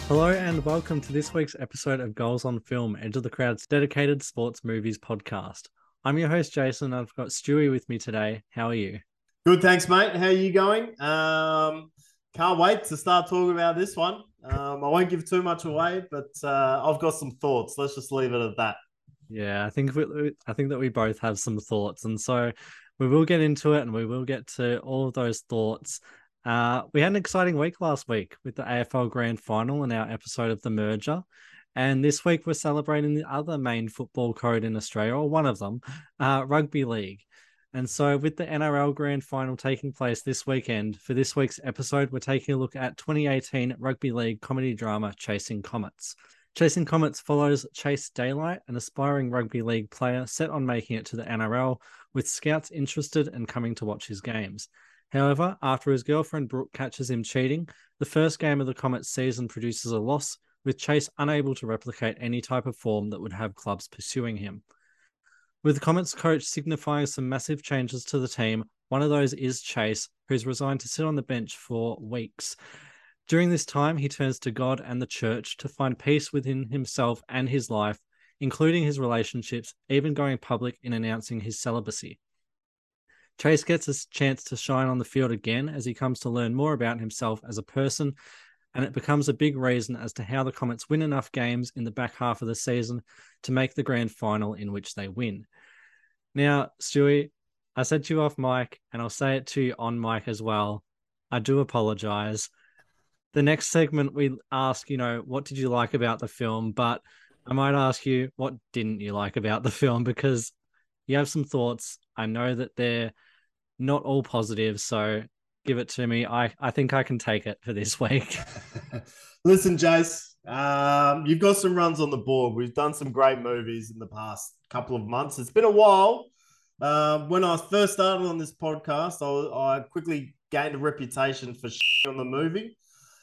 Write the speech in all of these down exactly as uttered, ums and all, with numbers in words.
Hello and welcome to this week's episode of Goals on Film, Edge of the Crowd's dedicated sports movies podcast. I'm your host, Jason, and I've got Stewie with me today. How are you? Good, thanks, mate. How are you going? Um, can't wait to start talking about this one. Um, I won't give too much away, but uh, I've got some thoughts. Let's just leave it at that. Yeah, I think we, I think that we both have some thoughts, and so we will get into it, and we will get to all of those thoughts. Uh, we had an exciting week last week with the A F L Grand Final and our episode of The Merger. And this week we're celebrating the other main football code in Australia, or one of them, uh, rugby league. And so with the N R L Grand Final taking place this weekend, for this week's episode, we're taking a look at twenty eighteen rugby league comedy drama Chasing Comets. Chasing Comets follows Chase Daylight, an aspiring rugby league player set on making it to the N R L, with scouts interested and coming to watch his games. However, after his girlfriend Brooke catches him cheating, the first game of the Comets season produces a loss, with Chase unable to replicate any type of form that would have clubs pursuing him. With the Comets coach signifying some massive changes to the team, one of those is Chase, who's resigned to sit on the bench for weeks. During this time, he turns to God and the church to find peace within himself and his life, including his relationships, even going public in announcing his celibacy. Chase gets a chance to shine on the field again as he comes to learn more about himself as a person, and it becomes a big reason as to how the Comets win enough games in the back half of the season to make the grand final in which they win. Now, Stewie, I said to you off mic, and I'll say it to you on mic as well. I do apologize. The next segment, we ask, you know, what did you like about the film? But I might ask you, what didn't you like about the film? Because you have some thoughts. I know that they're not all positive, so give it to me. I, I think I can take it for this week. Listen, Jace, um, you've got some runs on the board. We've done some great movies in the past couple of months. It's been a while. Uh, when I first started on this podcast, I, was, I quickly gained a reputation for on the movie.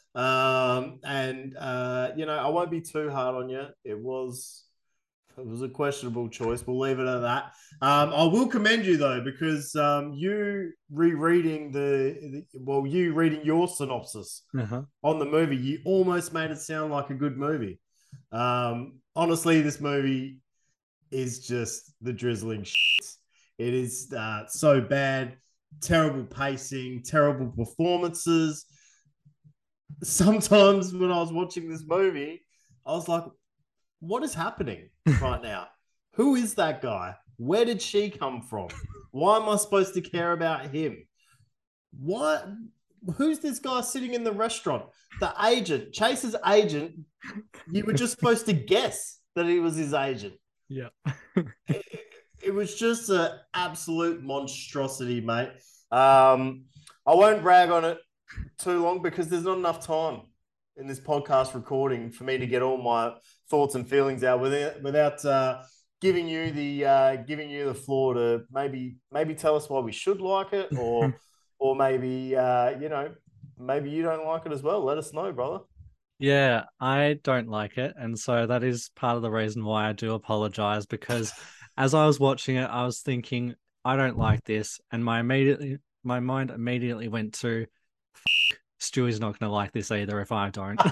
Um, and uh, you know, I won't be too hard on you. It was it was a questionable choice. We'll leave it at that. Um, I will commend you though, because um, you rereading the, the well, you reading your synopsis uh-huh. on the movie, you almost made it sound like a good movie. Um, honestly, this movie is just the drizzling shit. It is uh, so bad, terrible pacing, terrible performances. Sometimes when I was watching this movie, I was like, what is happening right now? Who is that guy? Where did she come from? Why am I supposed to care about him? What? Who's this guy sitting in the restaurant? The agent, Chase's agent. You were just supposed to guess that he was his agent. Yeah. it, it was just an absolute monstrosity, mate. Um, I won't rag on it too long because there's not enough time in this podcast recording for me to get all my thoughts and feelings out without without uh, giving you the uh, giving you the floor to maybe maybe tell us why we should like it, or or maybe uh, you know maybe you don't like it as well. Let us know, brother. Yeah, I don't like it. And so that is part of the reason why I do apologize, because as I was watching it, I was thinking, I don't like this. And my immediately my mind immediately went to Stewie's not gonna like this either if I don't.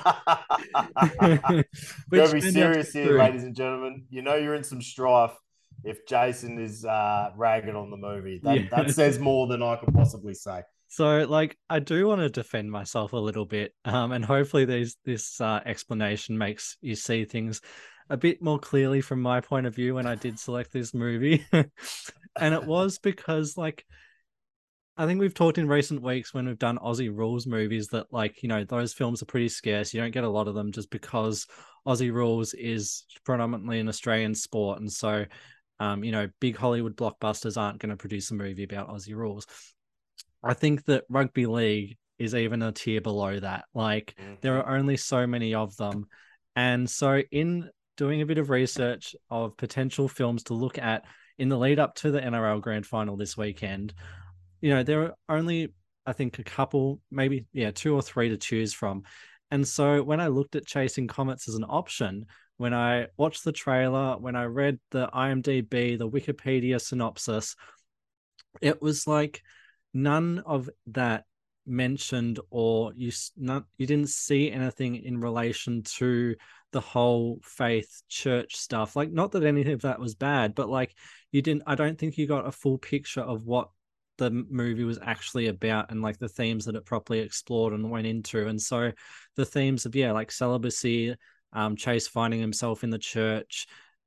Gotta Which be turned out to be serious here, true. ladies and gentlemen. You know you're in some strife if Jason is uh, ragging on the movie. That that Yeah. says more than I could possibly say. So, like, I do want to defend myself a little bit, um, and hopefully, these this uh, explanation makes you see things a bit more clearly from my point of view when I did select this movie. And it was because, like, I think we've talked in recent weeks when we've done Aussie Rules movies that, like, you know, those films are pretty scarce. You don't get a lot of them just because Aussie Rules is predominantly an Australian sport, and so, um, you know, big Hollywood blockbusters aren't going to produce a movie about Aussie Rules. I think that rugby league is even a tier below that. Like, there Mm-hmm. are only so many of them. And so, in doing a bit of research of potential films to look at in the lead up to the N R L Grand Final this weekend, you know, there are only, I think, a couple, maybe, yeah, two or three to choose from. And so, when I looked at Chasing Comets as an option, when I watched the trailer, when I read the IMDb, the Wikipedia synopsis, it was like, none of that mentioned or you not you didn't see anything in relation to the whole faith church stuff. Like, not that anything of that was bad, but like you didn't I don't think you got a full picture of what the movie was actually about and like the themes that it properly explored and went into. And so the themes of, yeah, like celibacy, um Chase finding himself in the church,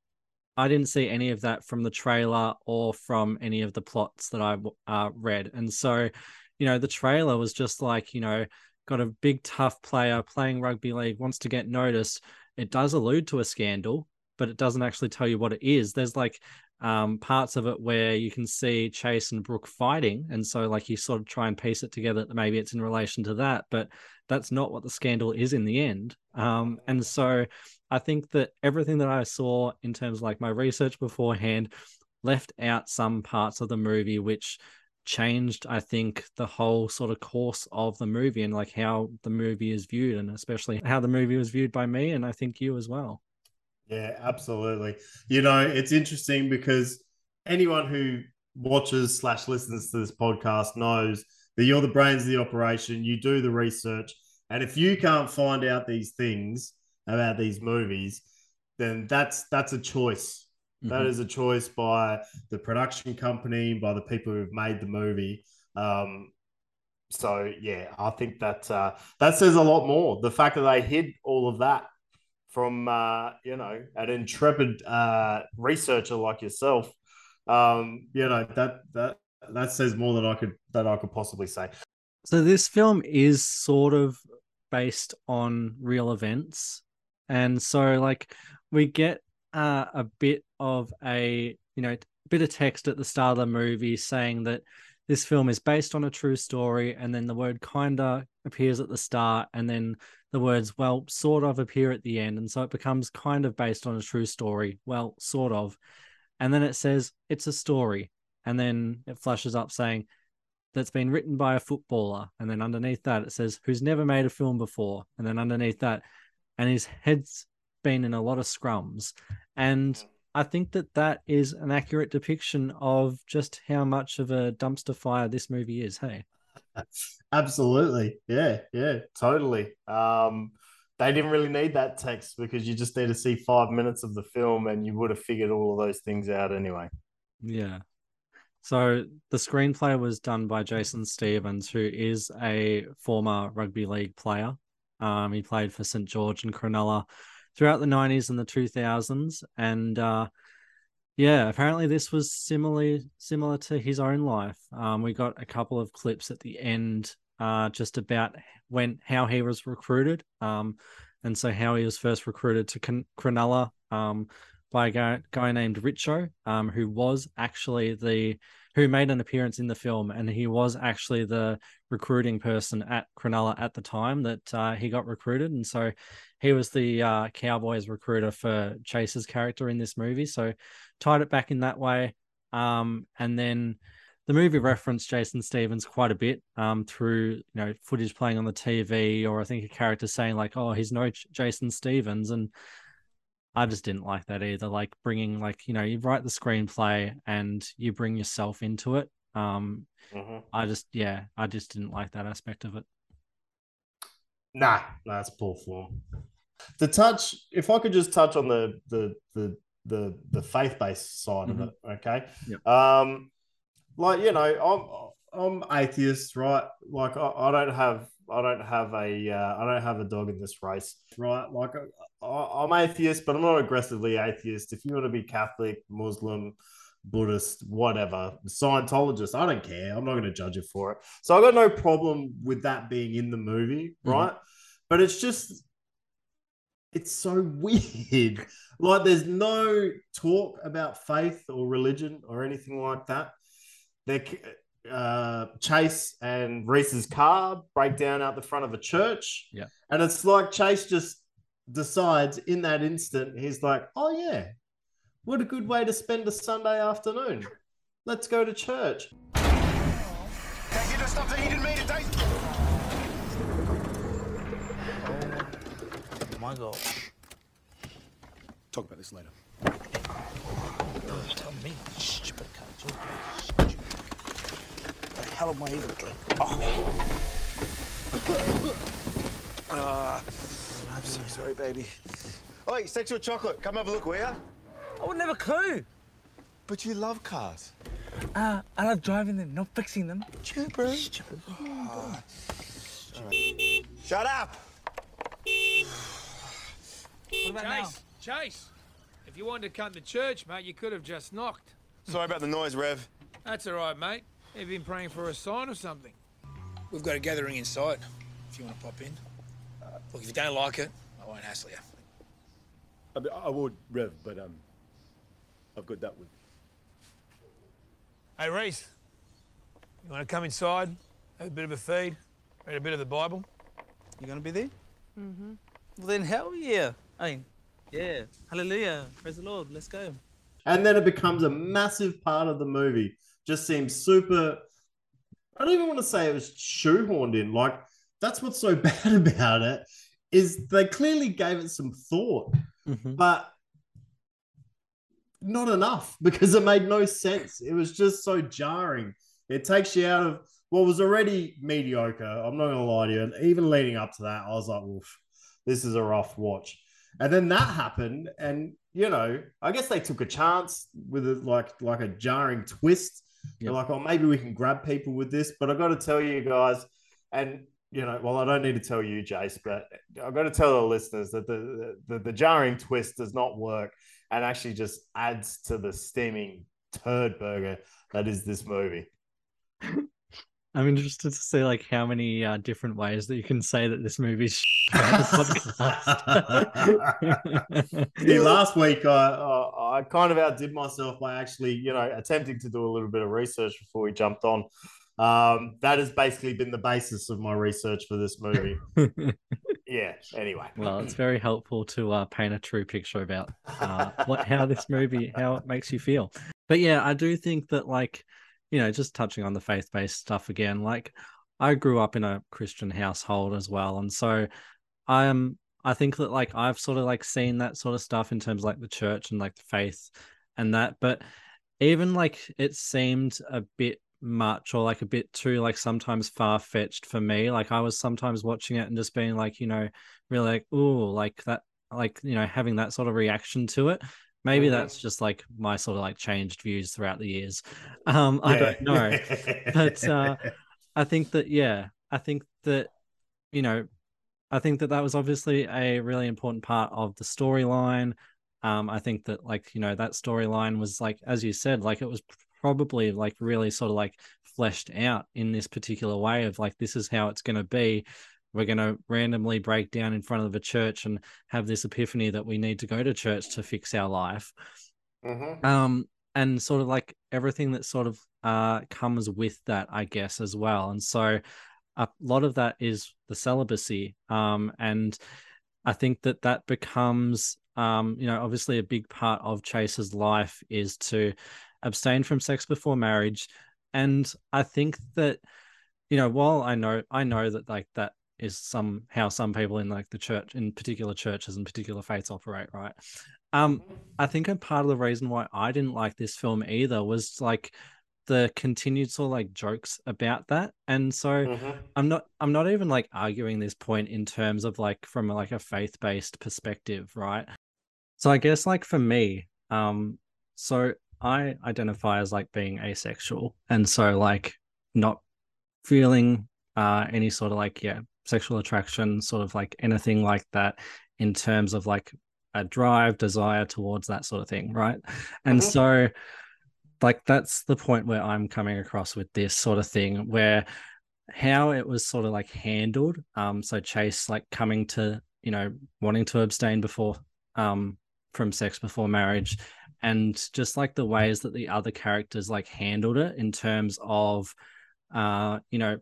I didn't see any of that from the trailer or from any of the plots that I uh, read. And so, you know, the trailer was just like, you know, got a big tough player playing rugby league, wants to get noticed. It does allude to a scandal, but it doesn't actually tell you what it is. There's like um, parts of it where you can see Chase and Brooke fighting. And so like you sort of try and piece it together that maybe it's in relation to that, but that's not what the scandal is in the end. Um, and so I think that everything that I saw in terms of like my research beforehand left out some parts of the movie, which changed, I think, the whole sort of course of the movie and like how the movie is viewed, and especially how the movie was viewed by me. And I think you as well. Yeah, absolutely. You know, it's interesting because anyone who watches slash listens to this podcast knows that you're the brains of the operation. You do the research. And if you can't find out these things about these movies, then that's that's a choice. Mm-hmm. That is a choice by the production company, by the people who've made the movie. Um, so yeah, I think that uh, that says a lot more. The fact that they hid all of that from uh, you know, an intrepid uh, researcher like yourself, um, you know, that that that says more than I could that I could possibly say. So this film is sort of based on real events, and so like we get uh, a bit of a you know bit of text at the start of the movie saying that this film is based on a true story, and then the word kinda appears at the start, and then the words well sort of appear at the end, and so it becomes kind of based on a true story, well sort of, and then it says it's a story, and then it flashes up saying that's been written by a footballer, and then underneath that it says who's never made a film before, and then underneath that, and his head's been in a lot of scrums. And I think that that is an accurate depiction of just how much of a dumpster fire this movie is. Hey, absolutely, yeah, yeah, totally. Um, they didn't really need that text because you just need to see five minutes of the film and you would have figured all of those things out anyway. Yeah. So the screenplay was done by Jason Stevens, who is a former rugby league player. Um, he played for Saint George and Cronulla throughout the nineties and the two thousands. And uh, yeah, apparently this was similarly similar to his own life. Um, we got a couple of clips at the end uh, just about when how he was recruited. Um, and so how he was first recruited to Con- Cronulla um, by a guy, guy named Richo, um, who was actually the who made an appearance in the film, and he was actually the recruiting person at Cronulla at the time that uh, he got recruited, and so he was the uh, Cowboys recruiter for Chase's character in this movie. So tied it back in that way, um, and then the movie referenced Jason Stevens quite a bit um, through you know footage playing on the T V, or I think a character saying like, "Oh, he's no J- Jason Stevens," and I just didn't like that either. Like bringing like, you know, you write the screenplay and you bring yourself into it. Um, mm-hmm. I just, yeah, I just didn't like that aspect of it. Nah, that's poor form. To touch, if I could just touch on the the the the, the faith-based side mm-hmm. of it, okay? Yep. Um, like you know, I'm I'm atheist, right? Like I, I don't have I don't have a uh, I don't have a dog in this race, right? Like I, I'm atheist, but I'm not aggressively atheist. If you want to be Catholic, Muslim, Buddhist, whatever, Scientologist, I don't care. I'm not going to judge you for it. So I got no problem with that being in the movie, right? Mm-hmm. But it's just, it's so weird. Like there's no talk about faith or religion or anything like that. They're uh, Chase and Reese's car break down out the front of a church. Yeah. And it's like Chase just decides in that instant, he's like, oh, yeah, what a good way to spend a Sunday afternoon. Let's go to church. Can you just stop the heated me today? Oh, my gosh. Talk about this later. Oh, tell me, stupid cunt. The hell am I even doing? Oh. Sorry, baby. Oi, sexual chocolate. Come have a look, will ya? I would never clue. But you love cars. Uh, I love driving them, not fixing them. True, bro. Shut up! What about now? Chase, Chase, if you wanted to come to church, mate, you could have just knocked. Sorry about the noise, Rev. That's all right, mate. Have you been praying for a sign or something? We've got a gathering inside, if you want to pop in. Look, if you don't like it, I won't hassle you. I, mean, I would, Rev, but um, I've got that with. Hey, Reese, you want to come inside, have a bit of a feed, read a bit of the Bible? You gonna be there? Mm-hmm. Well, then hell yeah. I mean, yeah. Hallelujah. Praise the Lord. Let's go. And then it becomes a massive part of the movie. Just seems super. I don't even want to say it was shoehorned in. Like, that's what's so bad about it, is they clearly gave it some thought, Mhm. but not enough, because it made no sense. It was just so jarring. It takes you out of what was already mediocre. I'm not gonna lie to you. And even leading up to that, I was like, "Oof, this is a rough watch." And then that happened, and you know, I guess they took a chance with a, like like a jarring twist. They're like, "Oh, maybe we can grab people with this." But I got to tell you guys, and you know, well, I don't need to tell you, Jace, but I've got to tell the listeners that the the, the jarring twist does not work, and actually just adds to the steaming turd burger that is this movie. I'm interested to see like how many uh, different ways that you can say that this movie's shit throughout the podcast. See, last week I, I I kind of outdid myself by actually, you know, attempting to do a little bit of research before we jumped on. Um, that has basically been the basis of my research for this movie. Yeah. Anyway, Well, it's very helpful to uh, paint a true picture about uh, what how this movie how it makes you feel. But yeah, I do think that like, you know, just touching on the faith-based stuff again, like I grew up in a Christian household as well, and so I am. I think that like I've sort of like seen that sort of stuff in terms of like the church and like the faith and that, but even like it seemed a bit much or like a bit too like sometimes far-fetched for me. Like I was sometimes watching it and just being like, you know, really like, oh, like that, like, you know, having that sort of reaction to it. Maybe Mhm. that's just like my sort of like changed views throughout the years. Um, I don't know. But uh, I think that, yeah, I think that, you know, I think that that was obviously a really important part of the storyline. Um, I think that like, you know, that storyline was like, as you said, like it was probably like really sort of like fleshed out in this particular way of like, this is how it's going to be. We're going to randomly break down in front of a church and have this epiphany that we need to go to church to fix our life. Mhm. Um, and sort of like everything that sort of uh, comes with that, I guess, as well. And so a lot of that is the celibacy. Um, and I think that that becomes, um, you know, obviously a big part of Chase's life is to abstain from sex before marriage. And I think that, you know, while I know, I know that like that is some how some people in like the church, in particular churches and particular faiths operate, right? Um, I think a part of the reason why I didn't like this film either was like the continued sort of like jokes about that. And so Mhm. I'm not I'm not even like arguing this point in terms of like from like a faith-based perspective, right? So I guess like for me, um, so I identify as like being asexual, and so like not feeling uh any sort of like yeah sexual attraction, sort of like anything like that in terms of like a drive, desire towards that sort of thing, right? And Mhm. so like that's the point where I'm coming across with this sort of thing, where how it was sort of like handled. Um, so Chase like coming to, you know, wanting to abstain before um from sex before marriage, and just like the ways that the other characters like handled it in terms of uh, you know,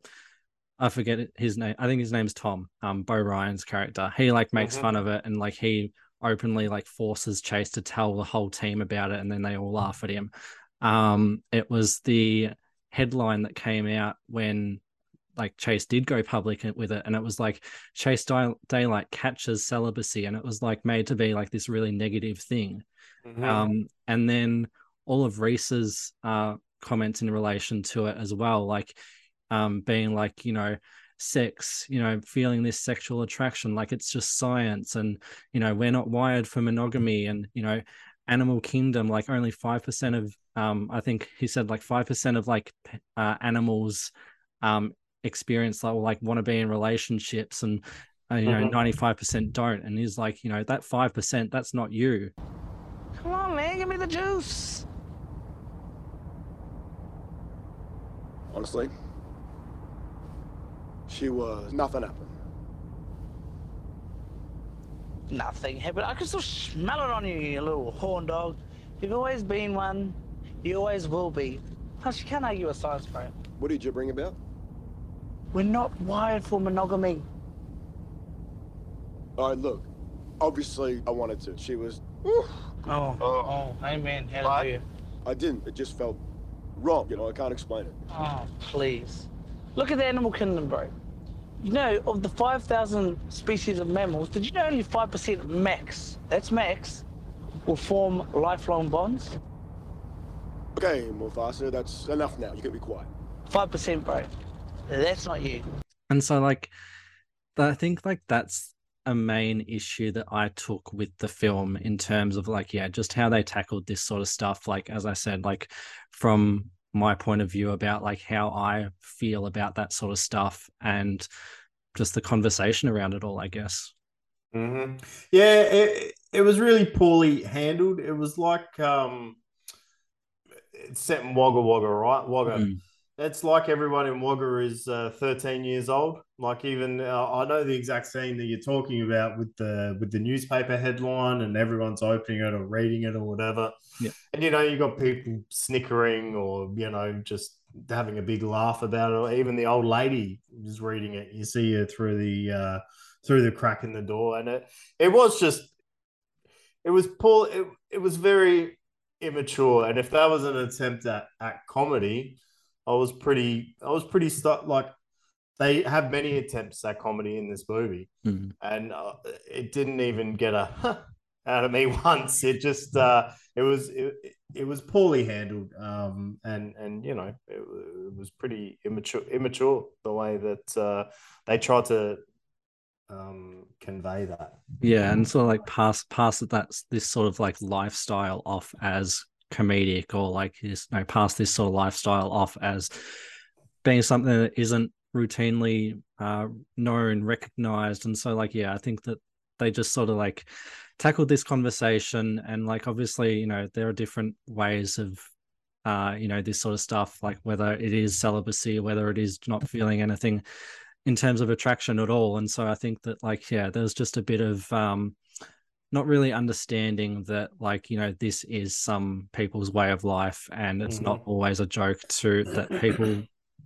I forget his name. I think his name's Tom, um, Bo Ryan's character. He like makes Mhm. fun of it and like he openly like forces Chase to tell the whole team about it, and then they all laugh at him. Um, it was the headline that came out when like Chase did go public with it, and it was like Chase Day- Daylight catches celibacy, and it was like made to be like this really negative thing. Mhm. Um, and then all of Reese's uh comments in relation to it as well, like um being like, you know, sex, you know, feeling this sexual attraction, like it's just science, and you know, we're not wired for monogamy, and you know, animal kingdom, like only five percent of um I think he said like five percent of like uh, animals um experience like, like want to be in relationships, and uh, you know, Mhm. ninety-five percent don't. And he's like, you know, that five percent, that's not you. Come on, man, give me the juice. Honestly, she was nothing happened. Nothing happened. I can still smell it on you, you little horn dog. You've always been one. You always will be. Plus, you can't argue with science, bro. What did you bring about? We're not wired for monogamy. All right, look. Obviously, I wanted to. She was. Oh, oh, amen. Hallelujah. I didn't. It just felt wrong. You know, I can't explain it. Oh, please. Look at the animal kingdom, bro. You know, of the five thousand species of mammals, did you know only five percent max, that's max, will form lifelong bonds? Okay, Mufasa, that's enough now. You can be quiet. five percent, bro. That's not you. And so like I think like that's a main issue that I took with the film, in terms of like, yeah, just how they tackled this sort of stuff. Like, as I said, like from my point of view about like how I feel about that sort of stuff, and just the conversation around it all, I guess. Mm-hmm. Yeah, it, it was really poorly handled. It was like um, it's set in Wagga Wagga, right? Wagga. Mm. It's like everyone in Wagga is uh, thirteen years old. Like even uh, I know the exact scene that you're talking about with the with the newspaper headline, and everyone's opening it or reading it or whatever. Yeah. And you know, you got people snickering or you know just having a big laugh about it. Or even the old lady is reading it. You see her through the uh, through the crack in the door, and it it was just it was poor. It, it was very immature. And if that was an attempt at at comedy, I was pretty, I was pretty stuck. Like they have many attempts at comedy in this movie, Mm. and uh, it didn't even get a huh out of me once. It just, uh, it was, it, it was poorly handled, um, and and you know, it, it was pretty immature, immature the way that uh, they tried to um, convey that. Yeah, and sort of like pass pass that's this sort of like lifestyle off as comedic, or like this, you know, pass this sort of lifestyle off as being something that isn't routinely uh, known, recognized. And so like, yeah, I think that they just sort of like tackled this conversation, and like obviously, you know, there are different ways of uh, you know, this sort of stuff, like whether it is celibacy or whether it is not feeling anything in terms of attraction at all. And so I think that like, yeah, there's just a bit of um not really understanding that like, you know, this is some people's way of life, and it's mm-hmm. not always a joke to that people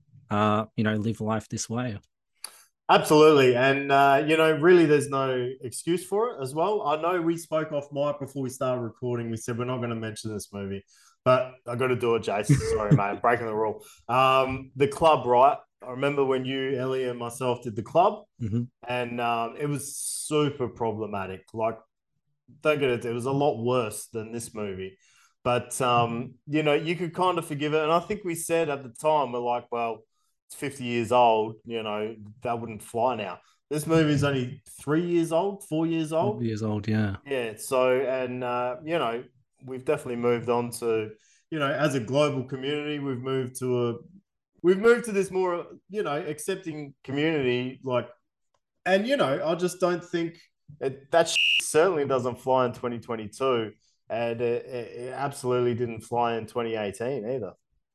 uh you know, live life this way. Absolutely. And uh you know, really there's no excuse for it as well. I know we spoke off mic before we started recording. We said we're not going to mention this movie, but I got to do it, Jason. Sorry, mate, I'm breaking the rule. Um The Club, right? I remember when you, Ellie, and myself did The Club, mm-hmm. and um it was super problematic. Like, don't get it, it was a lot worse than this movie. But, um, you know, you could kind of forgive it. And I think we said at the time, we're like, well, it's fifty years old, you know, that wouldn't fly now. This movie is only three years old, four years old. Four years old, yeah. Yeah, so, and, uh, you know, we've definitely moved on to, you know, as a global community, we've moved to a, we've moved to this more, you know, accepting community, like, and, you know, I just don't think, It, that certainly doesn't fly in twenty twenty-two, and it, it absolutely didn't fly in twenty eighteen either.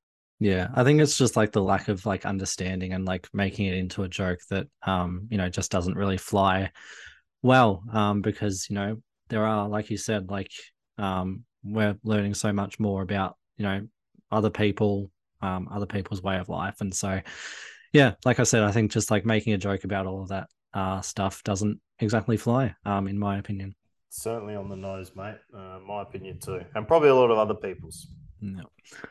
Yeah, I think it's just like the lack of like understanding and like making it into a joke that um you know, just doesn't really fly well, um because, you know, there are, like you said, like um we're learning so much more about, you know, other people, um other people's way of life. And so yeah, like I said, I think just like making a joke about all of that uh stuff doesn't exactly fly, um in my opinion. Certainly on the nose, mate. Uh, my opinion too, and probably a lot of other people's. No.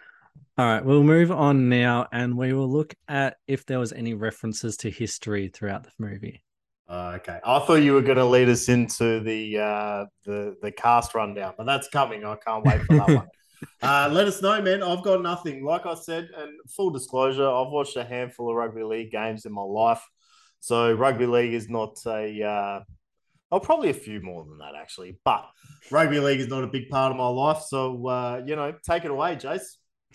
All right, we'll move on now, and we will look at if there was any references to history throughout the movie. Uh, okay, I thought you were going to lead us into the uh, the the cast rundown, but that's coming. I can't wait for that one. Uh, let us know, man. I've got nothing. Like I said, and full disclosure, I've watched a handful of rugby league games in my life. So rugby league is not a, uh, oh, probably a few more than that actually, but rugby league is not a big part of my life. So, uh, you know, take it away, Jace.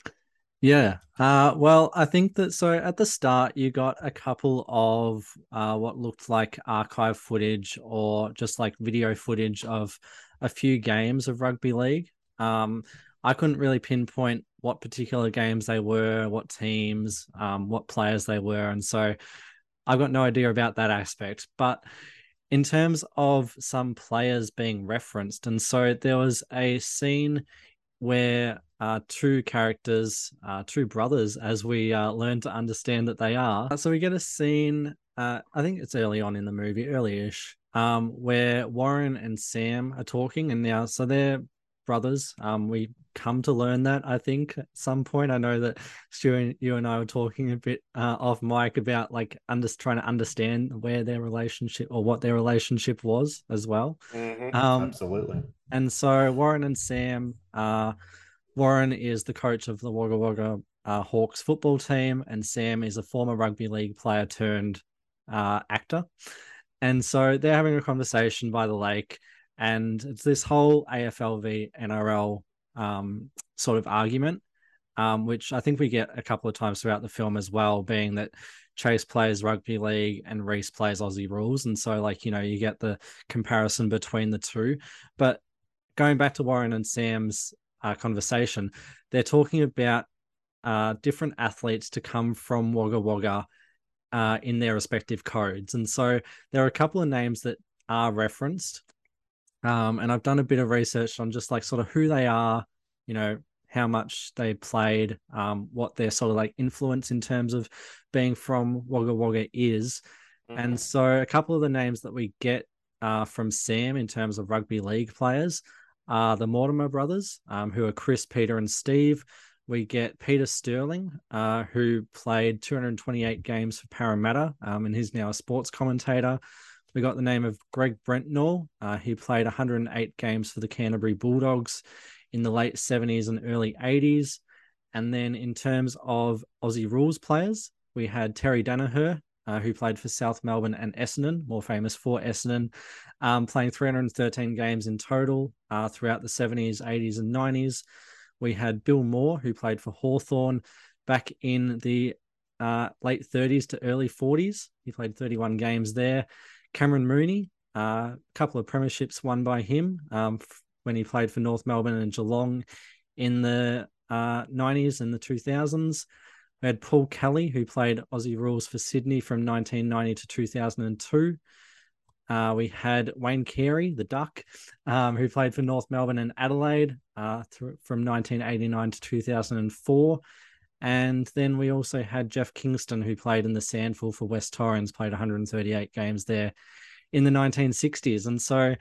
Yeah. Uh, well, I think that so at the start, you got a couple of uh, what looked like archive footage or just like video footage of a few games of rugby league. Um, I couldn't really pinpoint what particular games they were, what teams, um, what players they were. And so I've got no idea about that aspect. But in terms of some players being referenced, and so there was a scene where uh, two characters, uh, two brothers, as we uh, learn to understand that they are. So we get a scene, uh, I think it's early on in the movie, early-ish, um, where Warren and Sam are talking, and now, so they're brothers. Um, we come to learn that, I think, at some point. I know that Stu and you and I were talking a bit uh, off mic about like under, trying to understand where their relationship or what their relationship was as well. Mm-hmm. Um, Absolutely. And so Warren and Sam, uh, Warren is the coach of the Wagga Wagga uh, Hawks football team, and Sam is a former rugby league player turned uh, actor. And so they're having a conversation by the lake, and it's this whole A F L v N R L um, sort of argument, um, which I think we get a couple of times throughout the film as well, being that Chase plays rugby league and Reese plays Aussie rules. And so, like, you know, you get the comparison between the two. But going back to Warren and Sam's uh, conversation, they're talking about uh, different athletes to come from Wagga Wagga uh, in their respective codes. And so there are a couple of names that are referenced. Um, and I've done a bit of research on just like sort of who they are, you know, how much they played, um, what their sort of like influence in terms of being from Wagga Wagga is. Mm-hmm. And so a couple of the names that we get uh, from Sam in terms of rugby league players are the Mortimer brothers, um, who are Chris, Peter, and Steve. We get Peter Sterling, uh, who played two hundred twenty-eight games for Parramatta, um, and he's now a sports commentator. We got the name of Greg Brentnall. Uh, he played one hundred eight games for the Canterbury Bulldogs in the late seventies and early eighties. And then in terms of Aussie rules players, we had Terry Danaher, uh, who played for South Melbourne and Essendon, more famous for Essendon, um, playing three hundred thirteen games in total uh, throughout the seventies, eighties, and nineties. We had Bill Moore, who played for Hawthorn back in the uh, late thirties to early forties. He played thirty-one games there. Cameron Mooney, a uh, couple of premierships won by him um, when he played for North Melbourne and Geelong in the uh, nineties and the two thousands. We had Paul Kelly, who played Aussie rules for Sydney from nineteen ninety to two thousand two. Uh, we had Wayne Carey, the Duck, um, who played for North Melbourne and Adelaide uh, th- from nineteen eighty-nine to two thousand four. And then we also had Jeff Kingston, who played in the Sandful for West Torrens, played one hundred thirty-eight games there in the nineteen sixties. And so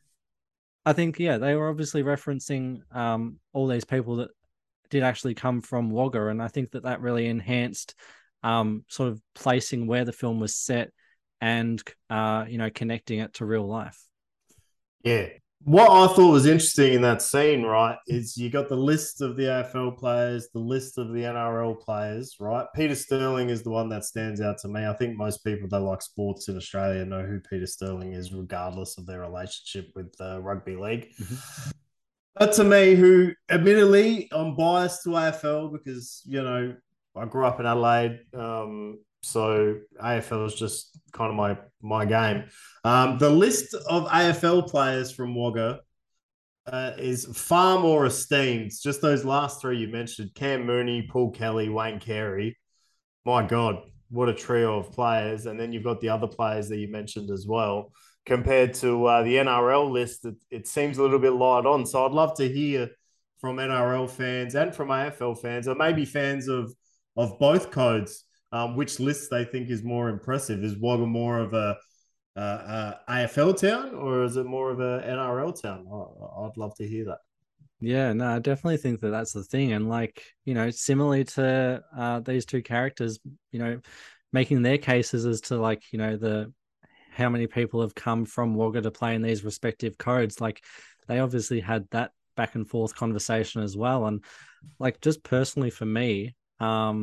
I think, yeah, they were obviously referencing um, all these people that did actually come from Wagga. And I think that that really enhanced um, sort of placing where the film was set and, uh, you know, connecting it to real life. Yeah. What I thought was interesting in that scene, right, is you got the list of the A F L players, the list of the N R L players, right? Peter Sterling is the one that stands out to me. I think most people that like sports in Australia know who Peter Sterling is, regardless of their relationship with uh, rugby league. Mm-hmm. But to me, who admittedly, I'm biased to A F L because, you know, I grew up in Adelaide, um, so A F L is just kind of my my game. Um, the list of A F L players from Wagga uh, is far more esteemed. Just those last three you mentioned, Cam Mooney, Paul Kelly, Wayne Carey. My God, what a trio of players. And then you've got the other players that you mentioned as well. Compared to uh, the N R L list, it, it seems a little bit light on. So I'd love to hear from N R L fans and from A F L fans, or maybe fans of, of both codes, Um, which list they think is more impressive. Is Wagga more of a, uh, a A F L town, or is it more of a N R L town? I, I'd love to hear that. Yeah, no, I definitely think that that's the thing. And like, you know, similarly to uh, these two characters, you know, making their cases as to like, you know, the how many people have come from Wagga to play in these respective codes. Like they obviously had that back and forth conversation as well. And like, just personally for me, um,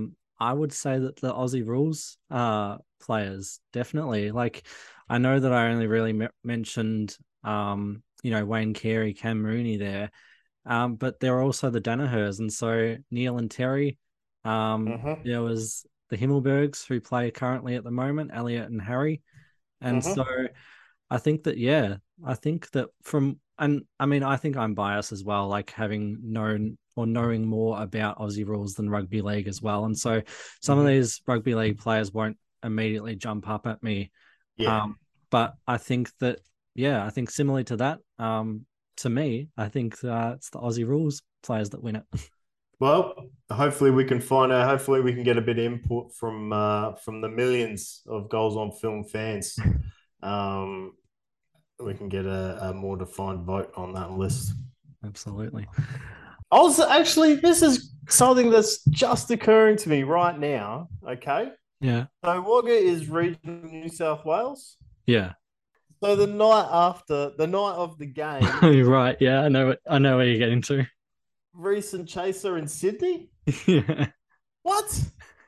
I would say that the Aussie rules uh, players, definitely. Like, I know that I only really me- mentioned, um, you know, Wayne Carey, Cam Rooney there, um, but there are also the Danahers. And so Neil and Terry, um, Mm-hmm. there was the Himmelbergs who play currently at the moment, Elliot and Harry. And Mm-hmm. so I think that, yeah, I think that from, and I mean, I think I'm biased as well, like having known or knowing more about Aussie rules than rugby league as well. And so some of Mm-hmm. these rugby league players won't immediately jump up at me. Yeah. Um, but I think that, yeah, I think similarly to that, um, to me, I think uh, it's the Aussie rules players that win it. Well, hopefully we can find out. Hopefully we can get a bit of input from uh, from the millions of Goals on Film fans. Um, we can get a, a more defined vote on that list. Absolutely. Also, actually, this is something that's just occurring to me right now. Okay, Yeah. so Wagga is regional New South Wales. Yeah. So the night after, the night of the game, You're right. Yeah, I know. I know where you're getting to. Reese and Chaser in Sydney. Yeah. What?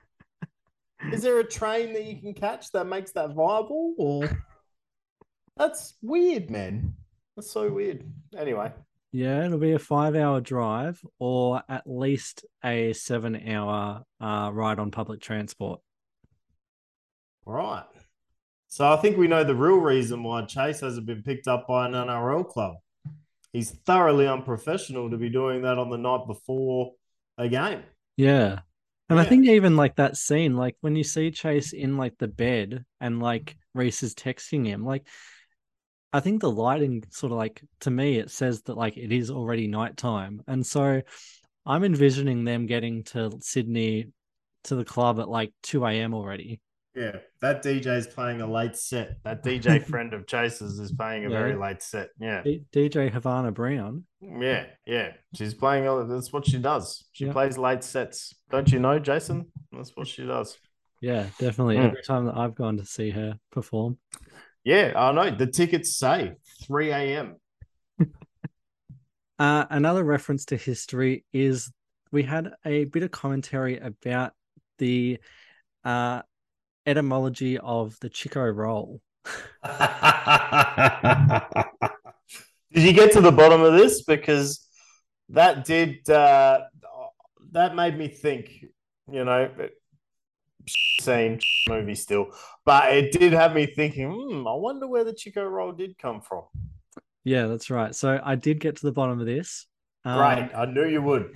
Is there a train that you can catch that makes that viable? Or that's weird, man. That's so weird. Anyway, Yeah, it'll be a five-hour drive or at least a seven-hour uh, ride on public transport. right. So I think we know the real reason why Chase hasn't been picked up by an N R L club. He's thoroughly unprofessional to be doing that on the night before a game. Yeah. And I Yeah. think even like that scene, like when you see Chase in like the bed and like Reese is texting him, like I think the lighting sort of like, to me, it says that like it is already nighttime. And so I'm envisioning them getting to Sydney to the club at like two a.m. already. Yeah, that D J is playing a late set. That D J friend of Chase's is playing a Yeah. very late set. Yeah. D- DJ Havana Brown. Yeah, yeah. She's playing, a- that's what she does. She Yeah. plays late sets. Don't you know, Jason? That's what she does. Yeah, definitely. Mm. Every time that I've gone to see her perform. Yeah, I know. The tickets say three a.m. Uh, another reference to history is we had a bit of commentary about the uh, etymology of the Chico roll. Did you get to the bottom of this? Because that did, uh, that made me think, you know, scene movie still, but it did have me thinking, hmm, I wonder where the Chico roll did come from. Yeah, that's right. So I did get to the bottom of this. Um, Great. I knew you would.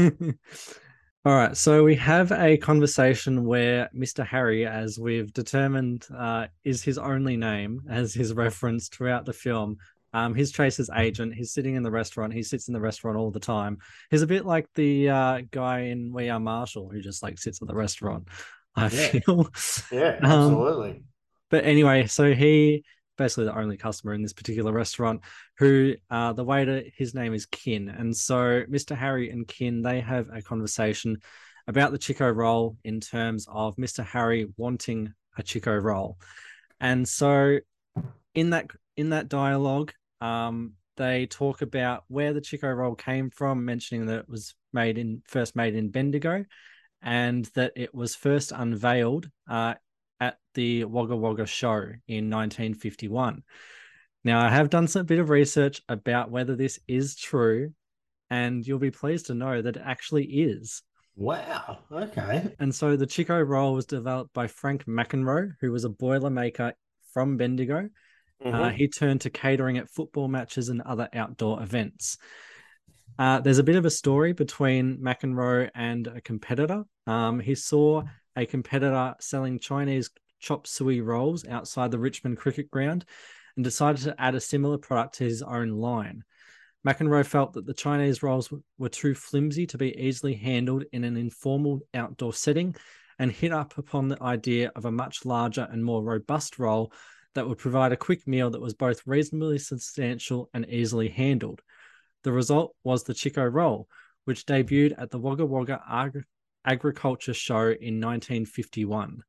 All right. So we have a conversation where Mister Harry, as we've determined, uh, is his only name as his reference throughout the film. Um, he's Chase's agent. He's sitting in the restaurant. He sits in the restaurant all the time. He's a bit like the uh, guy in We Are Marshall who just like sits at the restaurant, I Yeah. feel. Yeah, Um, absolutely. But anyway, so he basically the only customer in this particular restaurant who uh, the waiter, his name is Kin. And so Mister Harry and Kin, they have a conversation about the Chico roll in terms of Mister Harry wanting a Chico roll. And so in that in that dialogue, um, they talk about where the Chico roll came from, mentioning that it was made in first made in Bendigo and that it was first unveiled uh, at the Wagga Wagga show in nineteen fifty-one. Now, I have done some bit of research about whether this is true, and you'll be pleased to know that it actually is. Wow. Okay. And so the Chico roll was developed by Frank McEnroe, who was a boilermaker from Bendigo. Mhm. Uh, he turned to catering at football matches and other outdoor events. Uh, there's a bit of a story between McEnroe and a competitor. Um, he saw a competitor selling Chinese chop suey rolls outside the Richmond cricket ground and decided to add a similar product to his own line. McEnroe felt that the Chinese rolls were too flimsy to be easily handled in an informal outdoor setting and hit up upon the idea of a much larger and more robust roll that would provide a quick meal that was both reasonably substantial and easily handled. The result was the Chico roll, which debuted at the Wagga Wagga Ag- Agriculture Show in nineteen fifty-one.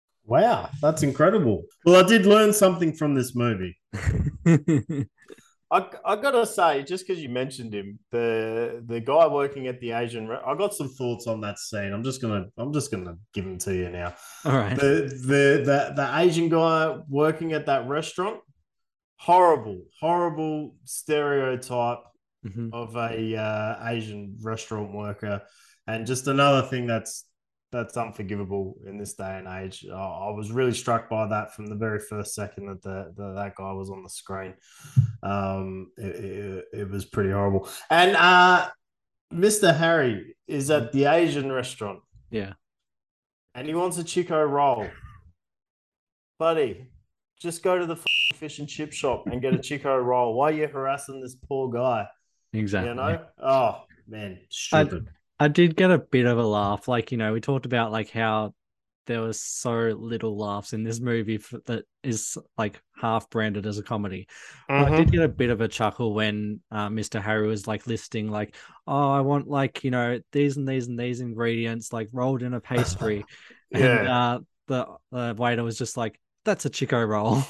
Wow, that's incredible. Well, I did learn something from this movie. I, I gotta say, just because you mentioned him, the the guy working at the Asian, I got some thoughts on that scene. I'm just gonna I'm just gonna give them to you now. All right. The the the the Asian guy working at that restaurant, horrible, horrible stereotype Mm-hmm. of a uh, Asian restaurant worker, and just another thing that's that's unforgivable in this day and age. I, I was really struck by that from the very first second that the, the that guy was on the screen. Um, it, it, it was pretty horrible. And uh, Mister Harry is at the Asian restaurant. Yeah. And he wants a Chico roll, buddy. Just go to the fish and chip shop and get a Chico roll. Why are you harassing this poor guy? Exactly. You know? Oh man, stupid. I, I did get a bit of a laugh. Like, you know, we talked about like how there was so little laughs in this movie for, that is like half branded as a comedy. Mm-hmm. But I did get a bit of a chuckle when uh, Mister Harry was like listing like, oh, I want like, you know, these and these and these ingredients like rolled in a pastry. Yeah. And uh, the, the waiter was just like, that's a Chico roll.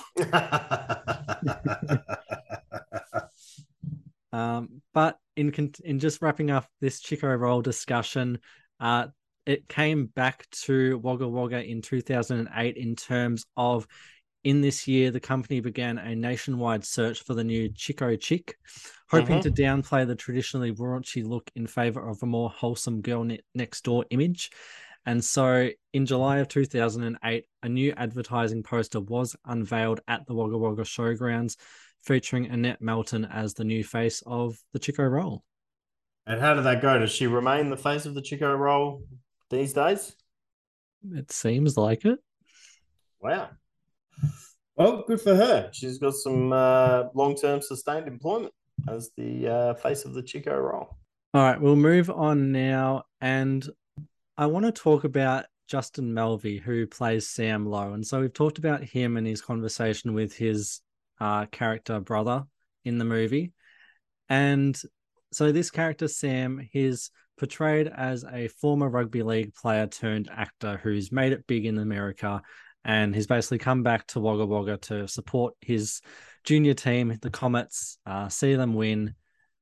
Um, but in in just wrapping up this Chico roll discussion, uh, it came back to Wagga Wagga in two thousand eight in terms of, in this year, the company began a nationwide search for the new Chico chick, hoping Mhm. to downplay the traditionally raunchy look in favor of a more wholesome girl ne- next door image. And so in July of two thousand eight, a new advertising poster was unveiled at the Wagga Wagga Showgrounds, featuring Annette Melton as the new face of the Chico roll. And how did that go? Does she remain the face of the Chico roll these days? It seems like it. Wow. Well, good for her. She's got some uh, long-term sustained employment as the uh, face of the Chico roll. All right, we'll move on now. And I want to talk about Justin Melvey, who plays Sam Lowe. And so we've talked about him and his conversation with his uh, character brother in the movie. And so this character, Sam, he's portrayed as a former rugby league player turned actor who's made it big in America. And he's basically come back to Wagga Wagga to support his junior team, the Comets, uh, see them win.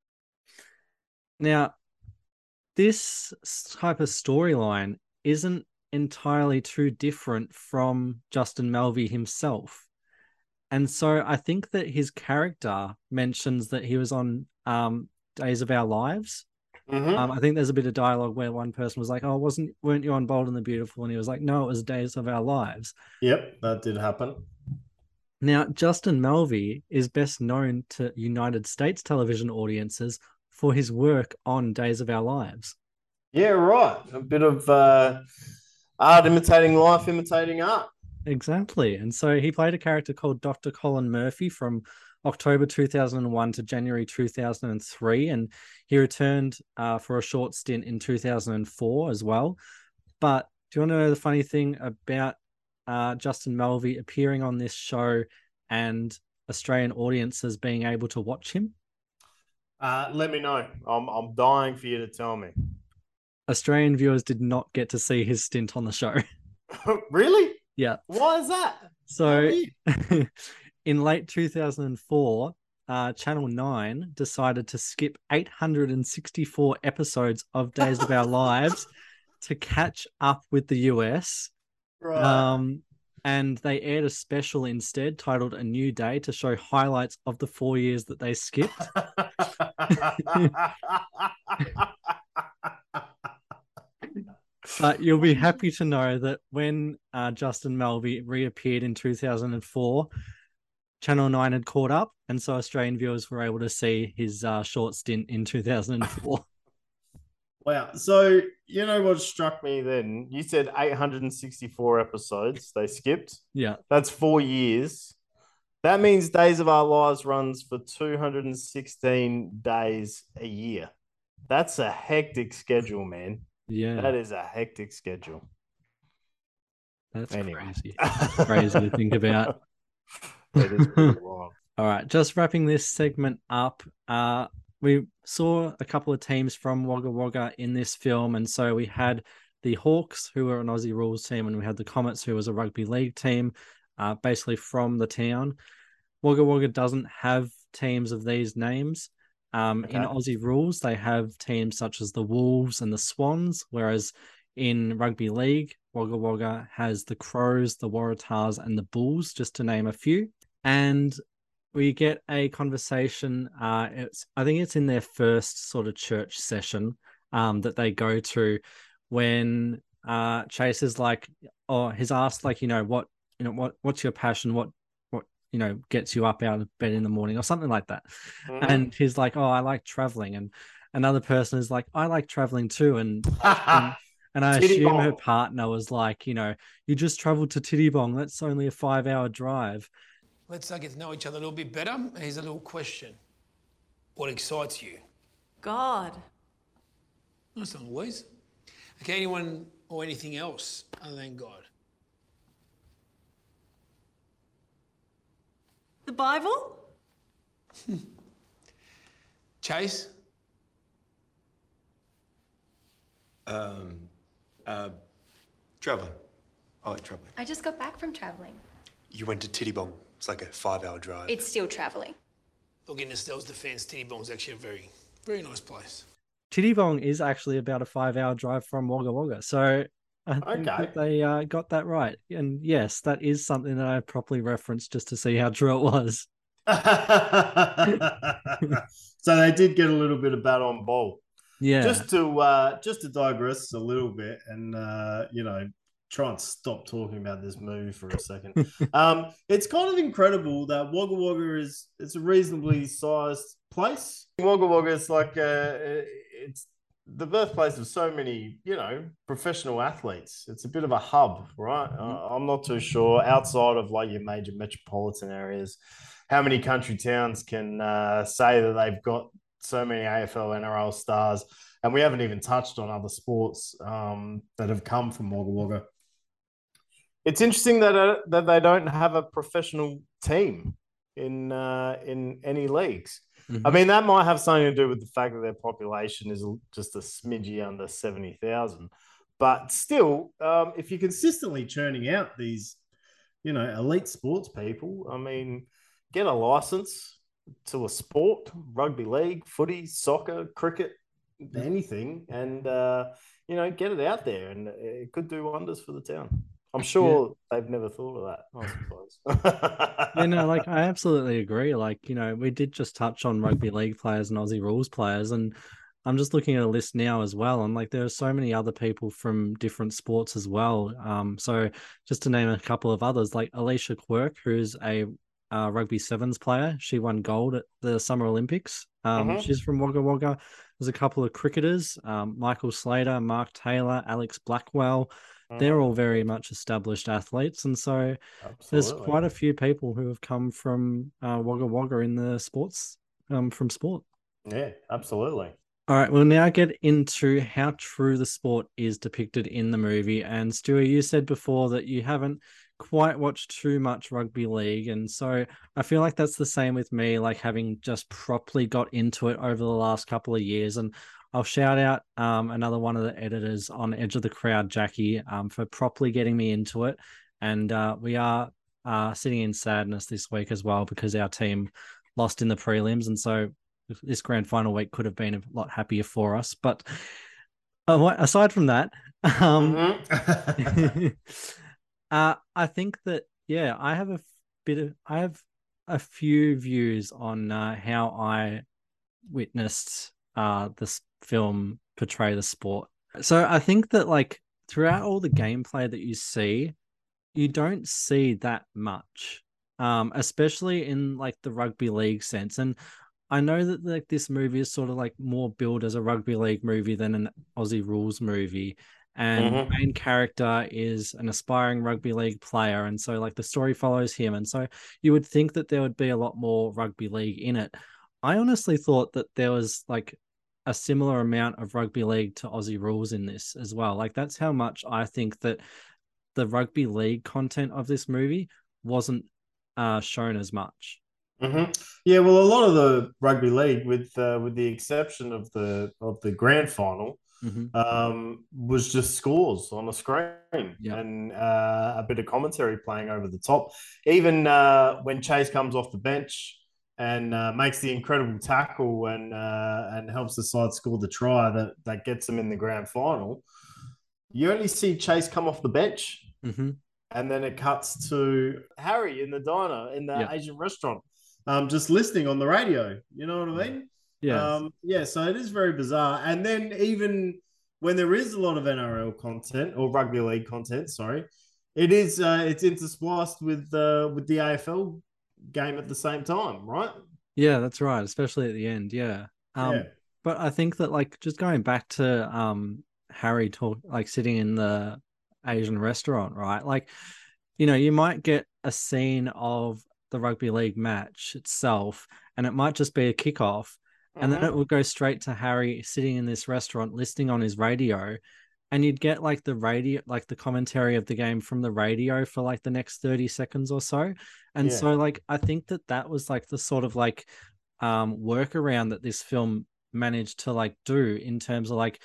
Now, this type of storyline isn't entirely too different from Justin Melvey himself. And so I think that his character mentions that he was on um, Days of Our Lives. Mm-hmm. Um, I think there's a bit of dialogue where one person was like, oh, wasn't, weren't you on Bold and the Beautiful? And he was like, no, it was Days of Our Lives. Yep, that did happen. Now, Justin Melvey is best known to United States television audiences for his work on Days of Our Lives. Yeah, right. A bit of uh, art imitating life, imitating art. Exactly. And so he played a character called Doctor Colin Murphy from October two thousand one to January two thousand three. And he returned uh, for a short stint in two thousand four as well. But do you want to know the funny thing about uh, Justin Melvey appearing on this show and Australian audiences being able to watch him? Uh, let me know. I'm, I'm dying for you to tell me. Australian viewers did not get to see his stint on the show. Really? Yeah. Why is that? So in late two thousand four, uh, Channel nine decided to skip eight hundred sixty-four episodes of Days of Our Lives to catch up with the U S. Right. Um, and they aired a special instead titled A New Day to show highlights of the four years that they skipped. But you'll be happy to know that when uh, Justin Melvey reappeared in two thousand four, Channel nine had caught up, and so Australian viewers were able to see his uh, short stint in two thousand four. Wow. So, you know what struck me then? You said eight hundred sixty-four episodes they skipped. Yeah. That's four years. That means Days of Our Lives runs for two hundred sixteen days a year. That's a hectic schedule, man. Yeah. That is a hectic schedule. That's Anyway. crazy. That's crazy to think about. That is pretty long. All right, just wrapping this segment up. Uh, we saw a couple of teams from Wagga Wagga in this film, and so we had the Hawks, who were an Aussie rules team, and we had the Comets, who was a rugby league team, uh, basically from the town. Wagga Wagga doesn't have teams of these names. Um, Okay. In Aussie rules, they have teams such as the Wolves and the Swans, whereas in rugby league, Wagga Wagga has the Crows, the Waratahs, and the Bulls, just to name a few. And we get a conversation. Uh, it's I think it's in their first sort of church session um, that they go to when uh, Chase is like, or he's asked like, you know, what, you know, what, what's your passion? What, what, you know, gets you up out of bed in the morning or something like that. Mhm. And he's like, oh, I like traveling. And another person is like, I like traveling too. And, and, and I Titty assume her bong. partner was like, you know, you just traveled to Tittybong. That's only a five hour drive. Let's uh, get to know each other a little bit better. Here's a little question. What excites you? God. That's not always. Okay, anyone or anything else other than God? The Bible? Chase? Um, uh, traveling. I like traveling. I just got back from traveling. You went to Tittybong. It's like a five-hour drive. It's still traveling. Look, in Estelle's defence, Tittybong's actually a very, very nice place. Tittybong is actually about a five hour drive from Wagga Wagga. So I think Okay. that they uh, got that right. And yes, that is something that I properly referenced just to see how true it was. So they did get a little bit of bat on ball. Yeah. Just to uh, just to digress a little bit and uh, you know, try and stop talking about this movie for a second. um, it's kind of incredible that Wagga Wagga is it's a reasonably sized place. Wagga Wagga is like uh, it's the birthplace of so many, you know, professional athletes. It's a bit of a hub, right? Mm-hmm. Uh, I'm not too sure outside of like your major metropolitan areas, how many country towns can uh, say that they've got so many A F L, N R L stars, and we haven't even touched on other sports um, that have come from Wagga Wagga. It's interesting that uh, that they don't have a professional team in uh, in any leagues. Mm-hmm. I mean, that might have something to do with the fact that their population is just a smidgy under seventy thousand. But still, um, if you're consistently churning out these, you know, elite sports people, I mean, get a license to a sport, rugby league, footy, soccer, cricket, anything, and, uh, you know, get it out there. And it could do wonders for the town. I'm sure yeah. they've never thought of that, I suppose. You know, like, I absolutely agree. Like, you know, we did just touch on rugby league players and Aussie rules players, and I'm just looking at a list now as well. And like, there are so many other people from different sports as well. Um, so just to name a couple of others, like Alicia Quirk, who's a uh, rugby sevens player. She won gold at the Summer Olympics. Um, mm-hmm. She's from Wagga Wagga. There's a couple of cricketers, um, Michael Slater, Mark Taylor, Alex Blackwell. They're all very much established athletes. And so Absolutely. There's quite a few people who have come from uh, Wagga Wagga in the sports, um, from sport. Yeah, absolutely. All right, we'll now get into how true the sport is depicted in the movie. And Stewie, you said before that you haven't quite watched too much rugby league. And so I feel like that's the same with me, like having just properly got into it over the last couple of years. And I'll shout out um, another one of the editors on Edge of the Crowd, Jackie, um, for properly getting me into it. And uh, we are uh, sitting in sadness this week as well because our team lost in the prelims. And so this grand final week could have been a lot happier for us. But uh, aside from that, um, mm-hmm. uh, I think that, yeah, I have a bit of, I have a few views on uh, how I witnessed uh, this film portray the sport. So I think that like throughout all the gameplay that you see, you don't see that much, um, especially in like the rugby league sense. And I know that like this movie is sort of like more billed as a rugby league movie than an Aussie rules movie. And mm-hmm. the main character is an aspiring rugby league player. And so like the story follows him. And so you would think that there would be a lot more rugby league in it. I honestly thought that there was like a similar amount of rugby league to Aussie rules in this as well. Like that's how much I think that the rugby league content of this movie wasn't uh, shown as much. Mm-hmm. Yeah, well, a lot of the rugby league, with uh, with the exception of the of the grand final, mm-hmm. um, was just scores on a screen yep. and uh, a bit of commentary playing over the top. Even uh, when Chase comes off the bench and uh, makes the incredible tackle and uh, and helps the side score the try that that gets them in the grand final. You only see Chase come off the bench, mm-hmm. and then it cuts to Harry in the diner in the Yep. Asian restaurant, um, just listening on the radio. You know what I mean? Yeah. Um, yeah. So it is very bizarre. And then even when there is a lot of N R L content or rugby league content, sorry, it is uh, it's interspliced with uh, with the A F L game at the same time, right? Yeah, that's right. Especially at the end. Yeah. Um, Yeah. But I think that like just going back to um Harry talk like sitting in the Asian restaurant, right? Like, you know, you might get a scene of the rugby league match itself, and it might just be a kickoff, and then Mhm. it will go straight to Harry sitting in this restaurant listening on his radio, and you'd get like the radio, like the commentary of the game from the radio for like the next thirty seconds or so. And Yeah. so like I think that that was like the sort of like um workaround that this film managed to like do in terms of like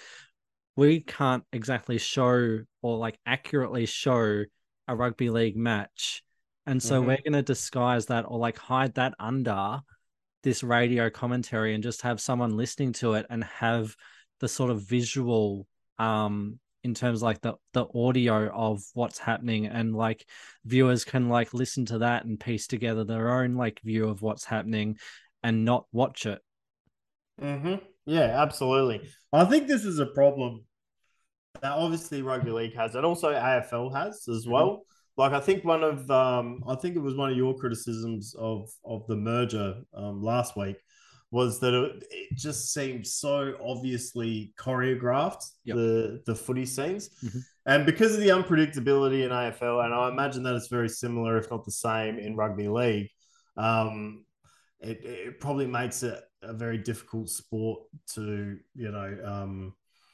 we can't exactly show or like accurately show a rugby league match, and so Mhm. we're going to disguise that or like hide that under this radio commentary and just have someone listening to it and have the sort of visual um in terms of like the the audio of what's happening, and like viewers can like listen to that and piece together their own like view of what's happening and not watch it. Mm-hmm. Yeah, absolutely. I think this is a problem that obviously rugby league has, and also A F L has as well. Like I think one of um, I think it was one of your criticisms of of the merger um, last week was that it, it just seemed so obviously choreographed, Yep. the the footy scenes. Mhm. And because of the unpredictability in A F L, and I imagine that it's very similar, if not the same, in rugby league, um, it, it probably makes it a very difficult sport to, you know, um,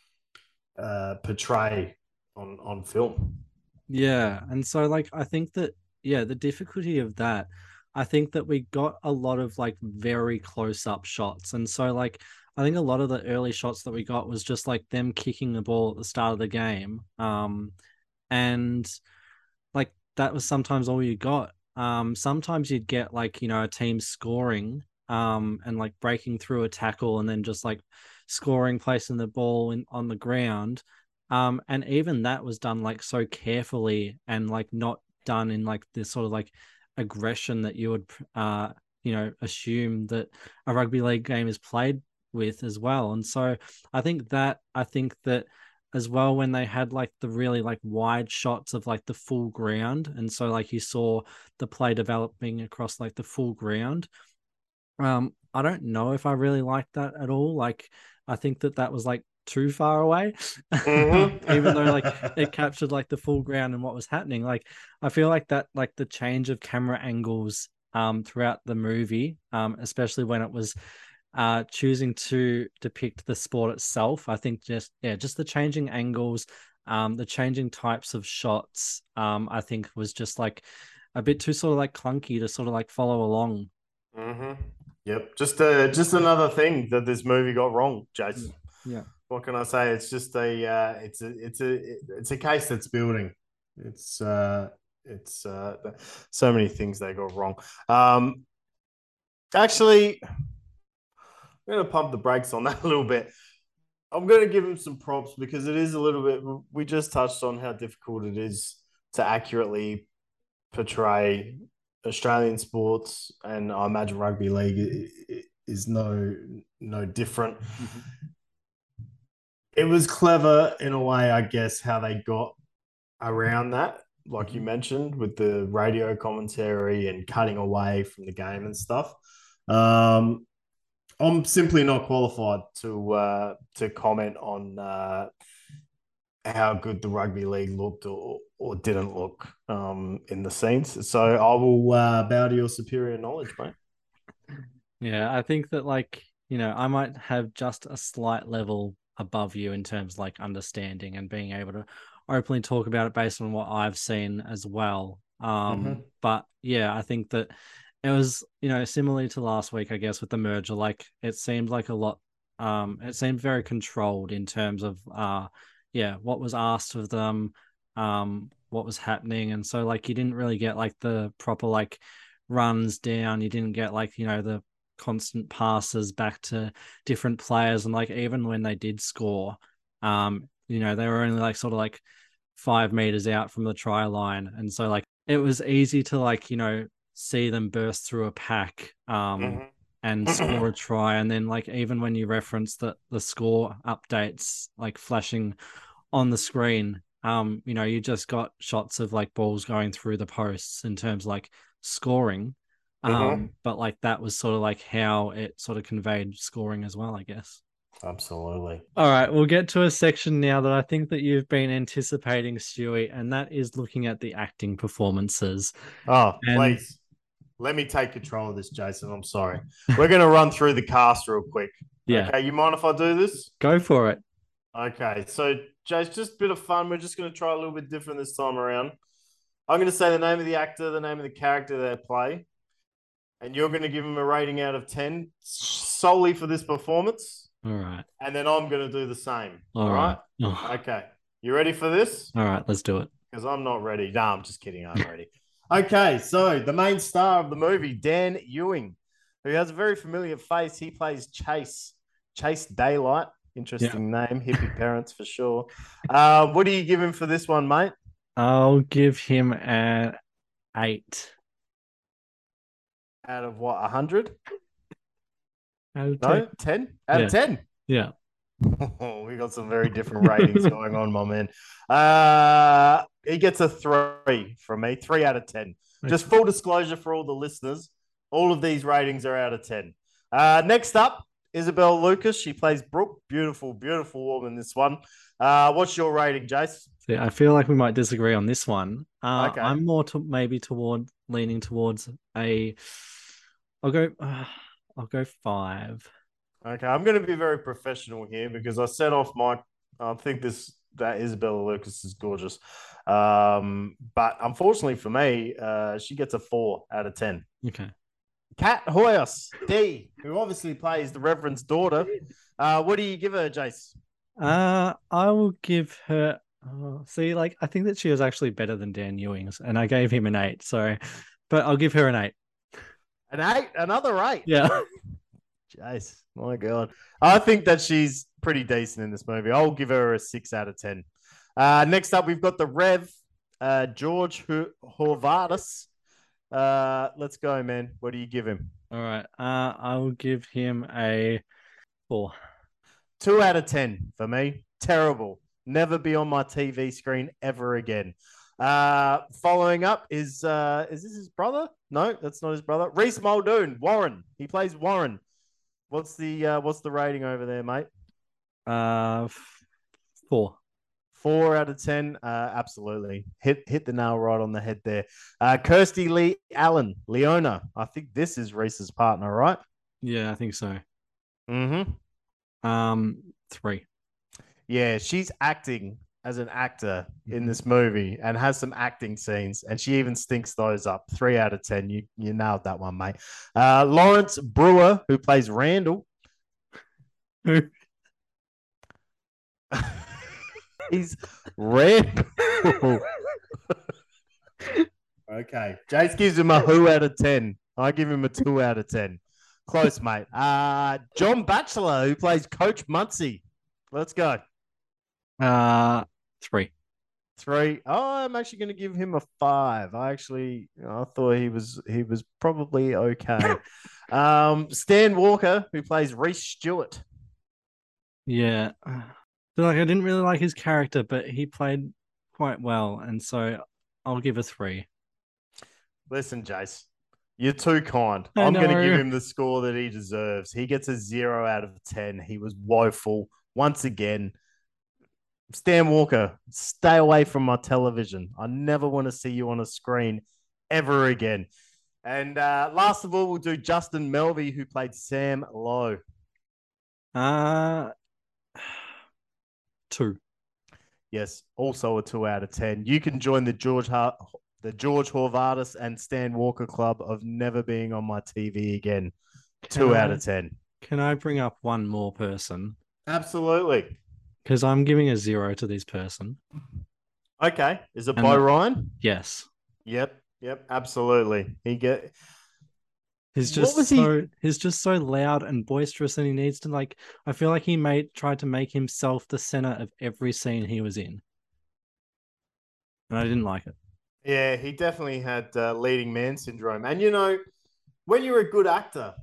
uh, portray on, on film. Yeah. And so like I think that yeah, the difficulty of that, I think that we got a lot of like very close up shots. And so like I think a lot of the early shots that we got was just like them kicking the ball at the start of the game. Um and like that was sometimes all you got. Um sometimes you'd get like, you know, a team scoring um and like breaking through a tackle and then just like scoring, placing the ball in on the ground. Um, and even that was done like so carefully and like not done in like this sort of like aggression that you would uh you know assume that a rugby league game is played with as well. And so I think that I think that as well when they had like the really like wide shots of like the full ground, and so like you saw the play developing across like the full ground. Um, I don't know if I really liked that at all. Like I think that that was like too far away, Mhm. even though like it captured like the full ground and what was happening. Like I feel like that like the change of camera angles um throughout the movie, um especially when it was uh choosing to depict the sport itself. I think just yeah, just the changing angles, um the changing types of shots, um I think was just like a bit too sort of like clunky to sort of like follow along. Mm-hmm. Yep. Just uh, just another thing that this movie got wrong, Jason. Yeah. What can I say? It's just a uh, it's a it's a it's a case that's building. It's uh it's uh so many things they got wrong. Um actually, I'm gonna pump the brakes on that a little bit. I'm gonna give him some props because it is a little bit, we just touched on how difficult it is to accurately portray Australian sports, and I imagine rugby league is no no different. Mm-hmm. It was clever in a way, I guess, how they got around that, like Mm-hmm. you mentioned, with the radio commentary and cutting away from the game and stuff. Um, I'm simply not qualified to uh, to comment on uh, how good the rugby league looked or, or didn't look um, in the scenes. So I will uh, bow to your superior knowledge, mate. Yeah, I think that like, you know, I might have just a slight level above you in terms of like understanding and being able to openly talk about it based on what I've seen as well. Um, Mhm. But yeah, I think that it was, you know, similarly to last week, I guess, with the merger, like it seemed like a lot, um, it seemed very controlled in terms of, uh, yeah, what was asked of them, um, what was happening. And so like you didn't really get like the proper like runs down. You didn't get like, you know, the constant passes back to different players, and like even when they did score, um, you know, they were only like sort of like five meters out from the try line, and so like it was easy to like you know see them burst through a pack, um, Mhm. and score a try, and then like even when you reference that the score updates like flashing on the screen, um, you know, you just got shots of like balls going through the posts in terms of, like scoring. Um, Mhm. but like that was sort of like how it sort of conveyed scoring as well, I guess. Absolutely. All right, we'll get to a section now that I think that you've been anticipating, Stewie, and that is looking at the acting performances. Oh, And please. Let me take control of this, Jason. I'm sorry. We're going to run through the cast real quick. Yeah. Okay, you mind if I do this? Go for it. Okay, so Jace, just a bit of fun. We're just going to try a little bit different this time around. I'm going to say the name of the actor, the name of the character they play, and you're going to give them a rating out of ten solely for this performance. All right. And then I'm going to do the same. All, All right. right? Oh. Okay. You ready for this? All right, let's do it. Because I'm not ready. No, I'm just kidding. I'm ready. Okay, so the main star of the movie, Dan Ewing, who has a very familiar face. He plays Chase, Chase Daylight. Interesting yeah. name, hippie parents for sure. Uh, what do you give him for this one, mate? I'll give him an eight. Out of what, one hundred? Out of no, ten? Out yeah. of ten? Yeah. Oh, we got some very different ratings going on, my man. Uh, he gets a three from me, three out of ten. Okay. Just full disclosure for all the listeners, all of these ratings are out of ten. Uh, next up, Isabel Lucas. She plays Brooke. Beautiful, beautiful woman, this one. Uh, what's your rating, Jace? See, I feel like we might disagree on this one. Uh, okay. I'm more to maybe toward leaning towards a. I'll go. Uh, I'll go five. Okay, I'm going to be very professional here because I set off my. I think this that Isabella Lucas is gorgeous, um, but unfortunately for me, uh, she gets a four out of ten. Okay. Kat Hoyos, D, who obviously plays the Reverend's daughter. Uh, what do you give her, Jace? Uh, I will give her. Oh, see, like I think that she was actually better than Dan Ewing's, and I gave him an eight. So, but I'll give her an eight. An eight, another eight. Yeah. Jace, my God. I think that she's pretty decent in this movie. I'll give her a six out of ten. Uh, next up, we've got the Rev, uh, George Horvatis. Uh, let's go, man. What do you give him? All right. Uh, I will give him a four. Two out of ten for me. Terrible. Never be on my T V screen ever again. Uh, following up is uh, is this his brother? No, that's not his brother. Reese Muldoon, Warren. He plays Warren. What's the uh, what's the rating over there, mate? Uh, four. Four out of ten. Uh, absolutely. Hit hit the nail right on the head there. Uh, Kirsty Lee Allen, Leona. I think this is Reese's partner, right? Yeah, I think so. Mm-hmm. Um, three. Yeah, she's acting as an actor mm-hmm. in this movie and has some acting scenes, and she even stinks those up. Three out of ten. You you nailed that one, mate. Uh, Lawrence Brewer, who plays Randall. He's Randall. Okay. Jace gives him a who out of ten. I give him a two out of ten. Close, mate. Uh, John Batchelor, who plays Coach Muncie. Let's go. Uh, three. Three. Oh, I'm actually going to give him a five. I actually, I thought he was he was probably okay. um, Stan Walker, who plays Reese Stewart. Yeah, so like I didn't really like his character, but he played quite well, and so I'll give a three. Listen, Jace, you're too kind. I I'm know. going to give him the score that he deserves. He gets a zero out of ten. He was woeful once again. Stan Walker, stay away from my television. I never want to see you on a screen ever again. And uh, last of all, we'll do Justin Melvey, who played Sam Lowe. Uh, two. Yes, also a two out of ten. You can join the George Har- the George Horvatis and Stan Walker Club of never being on my T V again. Two Can out I- of ten. Can I bring up one more person? Absolutely. Because I'm giving a zero to this person. Okay. Is it And Bo the- Ryan? Yes. Yep. Yep. Absolutely. He get He's What just was he- so he's just so loud and boisterous, and he needs to like. I feel like he made tried to make himself the center of every scene he was in, and I didn't like it. Yeah, he definitely had uh, leading man syndrome. And you know, when you're a good actor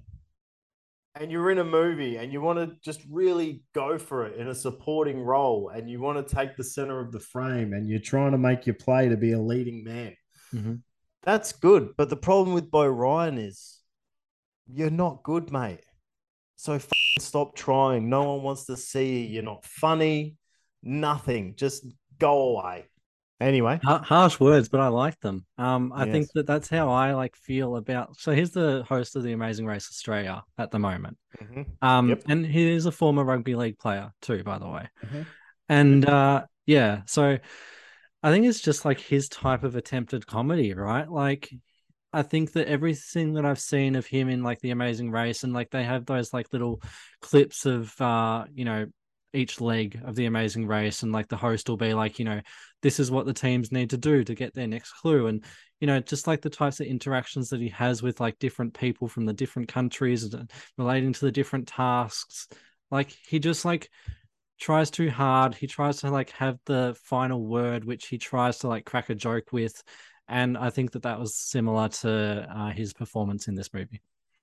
and you're in a movie and you want to just really go for it in a supporting role and you want to take the center of the frame and you're trying to make your play to be a leading man, Mm-hmm. that's good. But the problem with Bo Ryan is you're not good, mate. So f- stop trying. No one wants to see you. You're not funny. Nothing. Just go away. Anyway, Ha- harsh words, but I like them. Um, I Yes. think that that's how I like feel about. So he's the host of the Amazing Race Australia at the moment. Mhm. Um, Yep. and he is a former rugby league player too, by the way. Mhm. And uh, yeah, so I think it's just like his type of attempted comedy, right? Like, I think that everything that I've seen of him in like the Amazing Race, and like they have those like little clips of uh, you know, each leg of the Amazing Race, and like the host will be like, you know, this is what the teams need to do to get their next clue, and you know, just like the types of interactions that he has with like different people from the different countries and relating to the different tasks. Like he just like tries too hard. He tries to like have the final word, which he tries to like crack a joke with. And I think that that was similar to uh, his performance in this movie.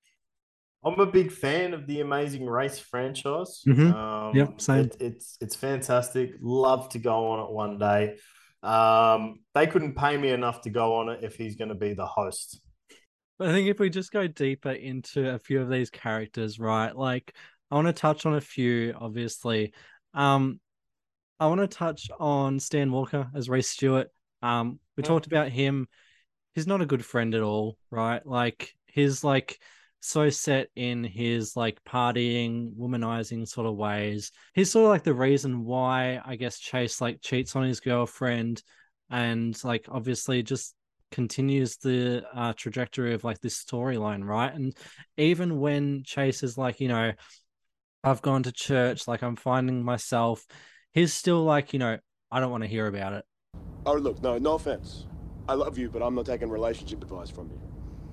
I'm a big fan of the Amazing Race franchise. Mhm. Um, Yep, same. It, it's it's fantastic. Love to go on it one day. Um, they couldn't pay me enough to go on it if he's going to be the host. But I think if we just go deeper into a few of these characters, right? Like I want to touch on a few, obviously. Um, I want to touch on Stan Walker as Ray Stewart. Um, we Mm. talked about him. He's not a good friend at all, right? Like he's like so set in his like partying, womanizing sort of ways. He's sort of like the reason why I guess Chase like cheats on his girlfriend and like obviously just continues the uh, trajectory of like this storyline, right? And even when Chase is like, you know, I've gone to church, like I'm finding myself, he's still like, you know, I don't want to hear about it. Oh, look, no, no offense. I love you, but I'm not taking relationship advice from you.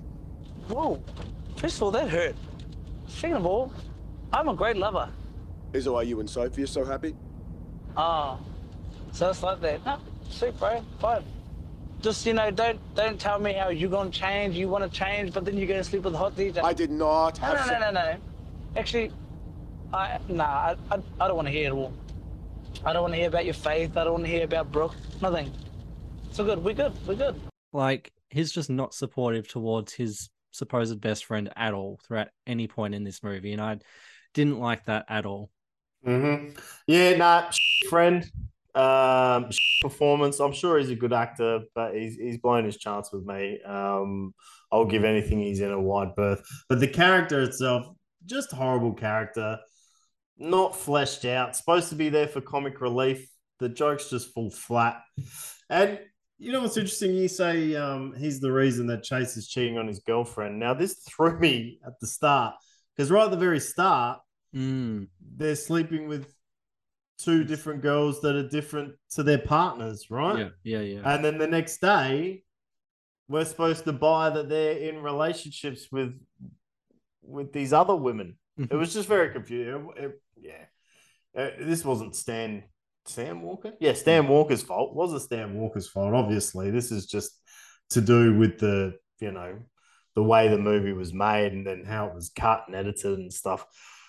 Whoa. First of all, that hurt. Second of all, I'm a great lover. Is that why you and Sophie are so happy? Ah, so it's like that. No, sweet, bro. Fine. Just, you know, don't don't tell me how you're going to change, you want to change, but then you're going to sleep with a hot D J. I did not No, have no, se- no, no, no. Actually, I, nah, I, I, I don't want to hear it all. I don't want to hear about your faith. I don't want to hear about Brooke. Nothing. So good. We're good. We're good. Like he's just not supportive towards his supposed best friend at all throughout any point in this movie, and I didn't like that at all. Mm-hmm. Yeah, nah, friend. Um, performance. I'm sure he's a good actor, but he's he's blown his chance with me. Um, I'll give anything he's in a wide berth. But the character itself, just horrible character, not fleshed out. Supposed to be there for comic relief. The jokes just fall flat. And you know what's interesting? You say um, he's the reason that Chase is cheating on his girlfriend. Now this threw me at the start because right at the very start, Mm. they're sleeping with two different girls that are different to their partners, right? Yeah, yeah, yeah. And then the next day, we're supposed to buy that they're in relationships with with these other women. It was just very confusing. It- it- yeah, Uh, this wasn't Stan Stan Walker. Yeah, Stan Walker's fault. It wasn't Stan Walker's fault. Obviously, this is just to do with the you know the way the movie was made and then how it was cut and edited and stuff.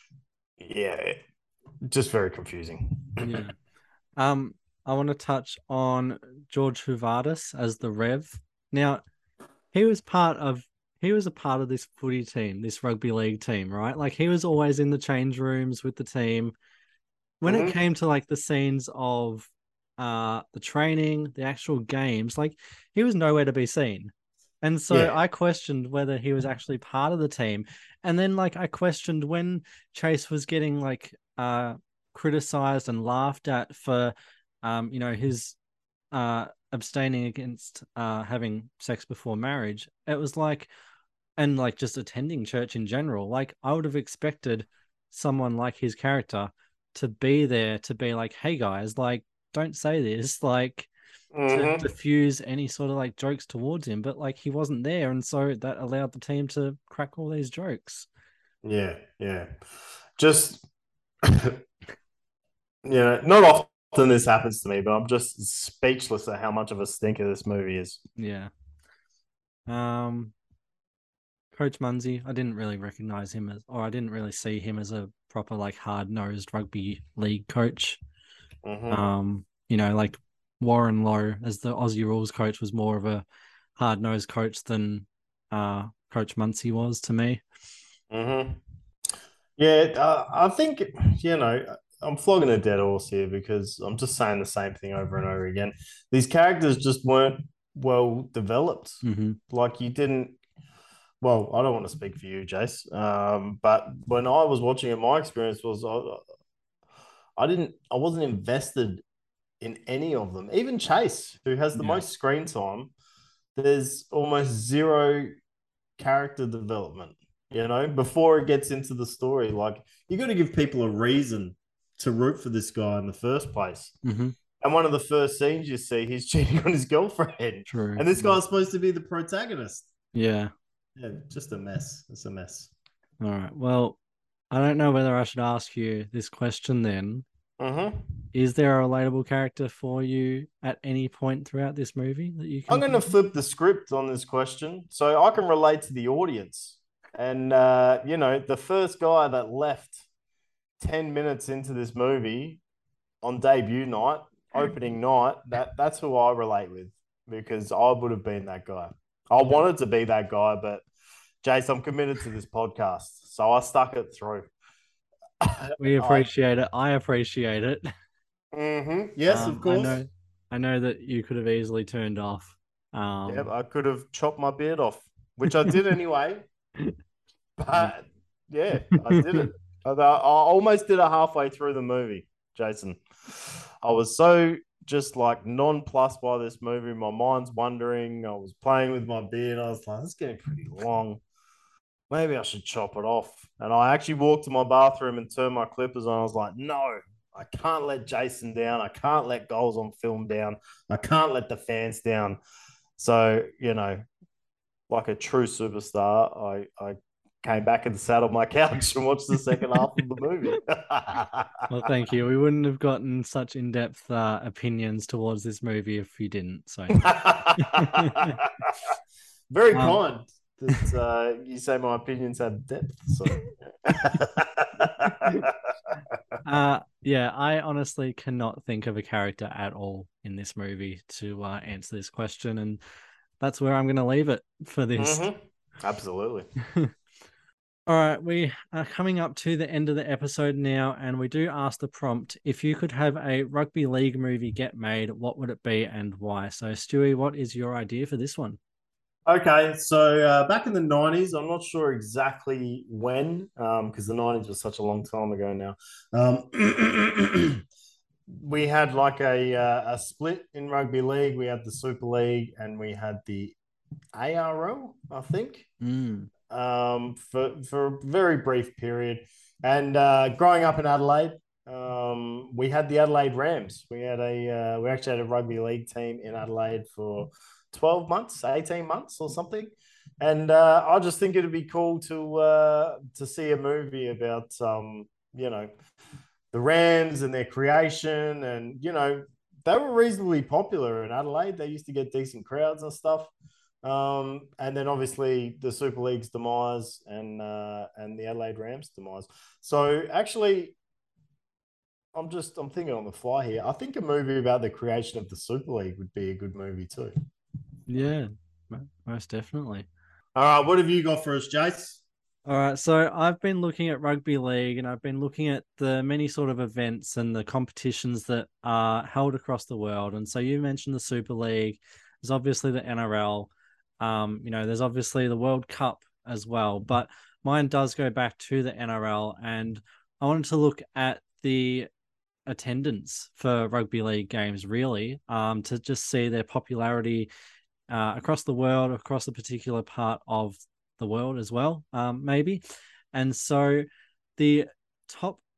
Yeah, just very confusing. Yeah. Um, I want to touch on George Huvardis as the Rev. Now, he was part of he was a part of this footy team, this rugby league team, right? Like he was always in the change rooms with the team. When Mhm. it came to like the scenes of uh the training, the actual games, like he was nowhere to be seen. And so Yeah. I questioned whether he was actually part of the team. And then like I questioned when Chase was getting like uh criticized and laughed at for um, you know, his uh abstaining against uh having sex before marriage. It was like and like just attending church in general. Like I would have expected someone like his character to be there to be like, hey guys, like don't say this. Like Mhm. to diffuse any sort of like jokes towards him, but like he wasn't there, and so that allowed the team to crack all these jokes. Yeah, yeah. Just you know, not often this happens to me, but I'm just speechless at how much of a stinker this movie is. Yeah. Um, Coach Munsey, I didn't really recognize him as, or I didn't really see him as a proper like hard nosed rugby league coach. Mhm. Um, you know, like Warren Lowe as the Aussie rules coach was more of a hard nosed coach than uh Coach Munsey was to me. Mm-hmm. Yeah, uh, I think, you know, I'm flogging a dead horse here because I'm just saying the same thing over and over again. These characters just weren't well developed. Mm-hmm. Like you didn't. Well, I don't want to speak for you, Jace. Um, but when I was watching it, my experience was I, I didn't, I wasn't invested in any of them. Even Chase, who has the Yeah. most screen time, there's almost zero character development, you know, before it gets into the story. Like, you got to give people a reason to root for this guy in the first place. Mm-hmm. And one of the first scenes you see, he's cheating on his girlfriend. True. And this guy's supposed to be the protagonist. Yeah. Yeah, just a mess. It's a mess. All right. Well, I don't know whether I should ask you this question then. Mm-hmm. Is there a relatable character for you at any point throughout this movie that you can? I'm going to flip the script on this question so I can relate to the audience. And, uh, you know, the first guy that left ten minutes into this movie on debut night, opening night, that, that's who I relate with because I would have been that guy. I wanted to be that guy, but Jace, I'm committed to this podcast. So I stuck it through. We appreciate it. I appreciate it. Mm-hmm. Yes, Um, of course. I know, I know that you could have easily turned off. Um, Yep, I could have chopped my beard off, which I did anyway. But yeah, I did it. I, I almost did it halfway through the movie, Jason. I was so just like nonplussed by this movie. My mind's wandering. I was playing with my beard. I was like, "This is getting pretty long. Maybe I should chop it off." And I actually walked to my bathroom and turned my clippers on. I was like, "No, I can't let Jason down. I can't let Goals on Film down. I can't let the fans down." So, you know, like a true superstar, I, I came back and sat on my couch and watched the second half of the movie. Well, thank you. We wouldn't have gotten such in-depth uh, opinions towards this movie if you didn't. So, very Um, kind that uh, you say my opinions have depth. So, uh, yeah, I honestly cannot think of a character at all in this movie to uh, answer this question, and that's where I'm going to leave it for this. Mhm. Absolutely. All right, we are coming up to the end of the episode now, and we do ask the prompt: if you could have a rugby league movie get made, what would it be and why? So, Stewie, what is your idea for this one? Okay, so uh, back in the nineties, I'm not sure exactly when, because um, the nineties was such a long time ago now. Um, we had like a uh, a split in rugby league. We had the Super League and we had the A R L, I think, Mm. um, for for a very brief period. And uh, growing up in Adelaide, um, we had the Adelaide Rams. We had a uh, we actually had a rugby league team in Adelaide for twelve months, eighteen months or something. And uh, I just think it'd be cool to uh, to see a movie about, um, you know, the Rams and their creation. And, you know, they were reasonably popular in Adelaide. They used to get decent crowds and stuff. Um, and then obviously the Super League's demise and uh, and the Adelaide Rams demise. So actually, I'm just I'm thinking on the fly here. I think a movie about the creation of the Super League would be a good movie too. Yeah, most definitely. All right, what have you got for us, Jace? All right, so I've been looking at rugby league and I've been looking at the many sort of events and the competitions that are held across the world. And so you mentioned the Super League. There's obviously the N R L. Um, you know, there's obviously the World Cup as well. But mine does go back to the N R L, and I wanted to look at the attendance for rugby league games, really, um, to just see their popularity uh, across the world, across a particular part of the world as well, um, maybe. And so the top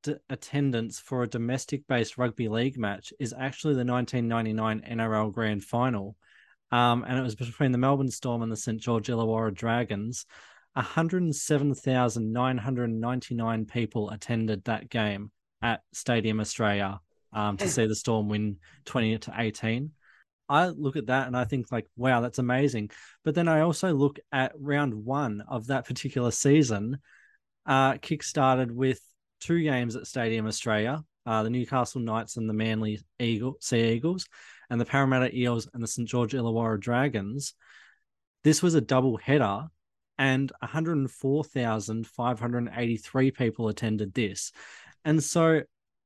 d- attendance for a domestic-based rugby league match is actually the nineteen ninety-nine N R L Grand Final, um, and it was between the Melbourne Storm and the St George Illawarra Dragons. one hundred seven thousand nine hundred ninety-nine people attended that game at Stadium Australia um, to see the Storm win twenty to eighteen. I look at that and I think like, wow, that's amazing. But then I also look at round one of that particular season, uh, kick-started with two games at Stadium Australia, uh, the Newcastle Knights and the Manly Eagle, Sea Eagles, and the Parramatta Eels and the St George Illawarra Dragons. This was a double header, and one hundred four thousand five hundred eighty-three people attended this. And so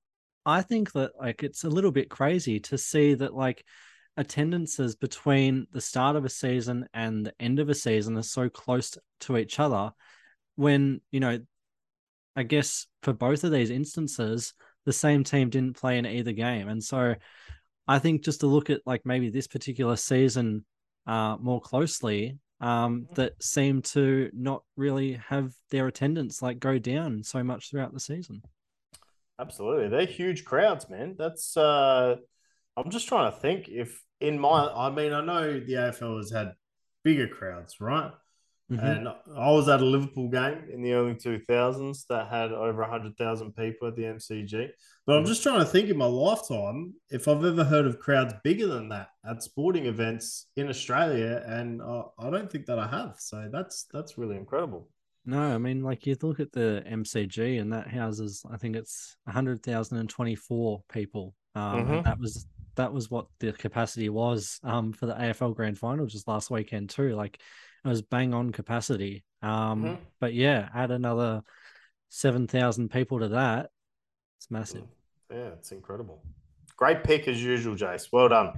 I think that like it's a little bit crazy to see that like attendances between the start of a season and the end of a season are so close to each other when, you know, I guess for both of these instances, the same team didn't play in either game. And so I think just to look at like maybe this particular season uh, more closely, um, that seem to not really have their attendance like go down so much throughout the season. Absolutely. They're huge crowds, man. That's, uh, I'm just trying to think if in my, I mean, I know the A F L has had bigger crowds, right? Mm-hmm. And I was at a Liverpool game in the early two thousands that had over one hundred thousand people at the M C G. But I'm just trying to think in my lifetime if I've ever heard of crowds bigger than that at sporting events in Australia. And I, I don't think that I have. So that's that's really incredible. No, I mean, like you look at the M C G and that houses, I think it's one hundred thousand twenty-four people. Um, mm-hmm. And that was that was what the capacity was um, for the A F L Grand Final just last weekend too. Like it was bang on capacity. Um, mm-hmm. But yeah, add another seven thousand people to that. It's massive. Yeah, it's incredible. Great pick as usual, Jace. Well done.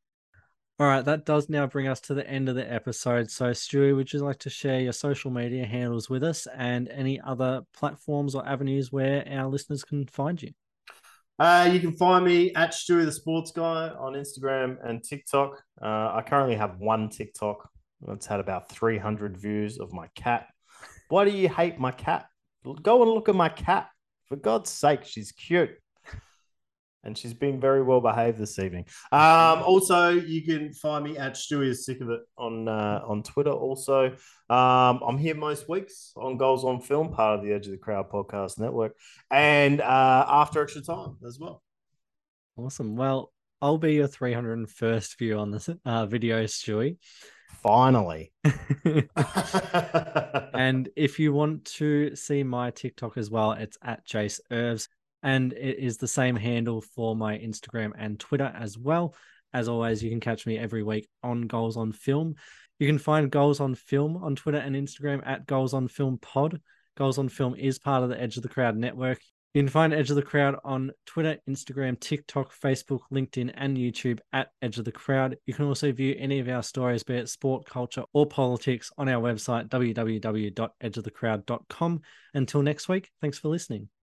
All right, that does now bring us to the end of the episode. So, Stewie, would you like to share your social media handles with us and any other platforms or avenues where our listeners can find you? Uh, you can find me at Stewie the Sports Guy on Instagram and TikTok. Uh, I currently have one TikTok that's had about three hundred views of my cat. Why do you hate my cat? Go and look at my cat. For God's sake, she's cute. And she's been very well behaved this evening. Um, also, you can find me at Stewie is Sick of It on uh, on Twitter. Also, um, I'm here most weeks on Goals on Film, part of the Edge of the Crowd podcast network, and uh, After Extra Time as well. Awesome. Well, I'll be your three hundred first view on this uh, video, Stewie. Finally. And if you want to see my TikTok as well, it's at Jace Irvs. And it is the same handle for my Instagram and Twitter as well. As always, you can catch me every week on Goals on Film. You can find Goals on Film on Twitter and Instagram at Goals on Film Pod. Goals on Film is part of the Edge of the Crowd network. You can find Edge of the Crowd on Twitter, Instagram, TikTok, Facebook, LinkedIn, and YouTube at Edge of the Crowd. You can also view any of our stories, be it sport, culture, or politics, on our website, w w w dot edge of the crowd dot com. Until next week, thanks for listening.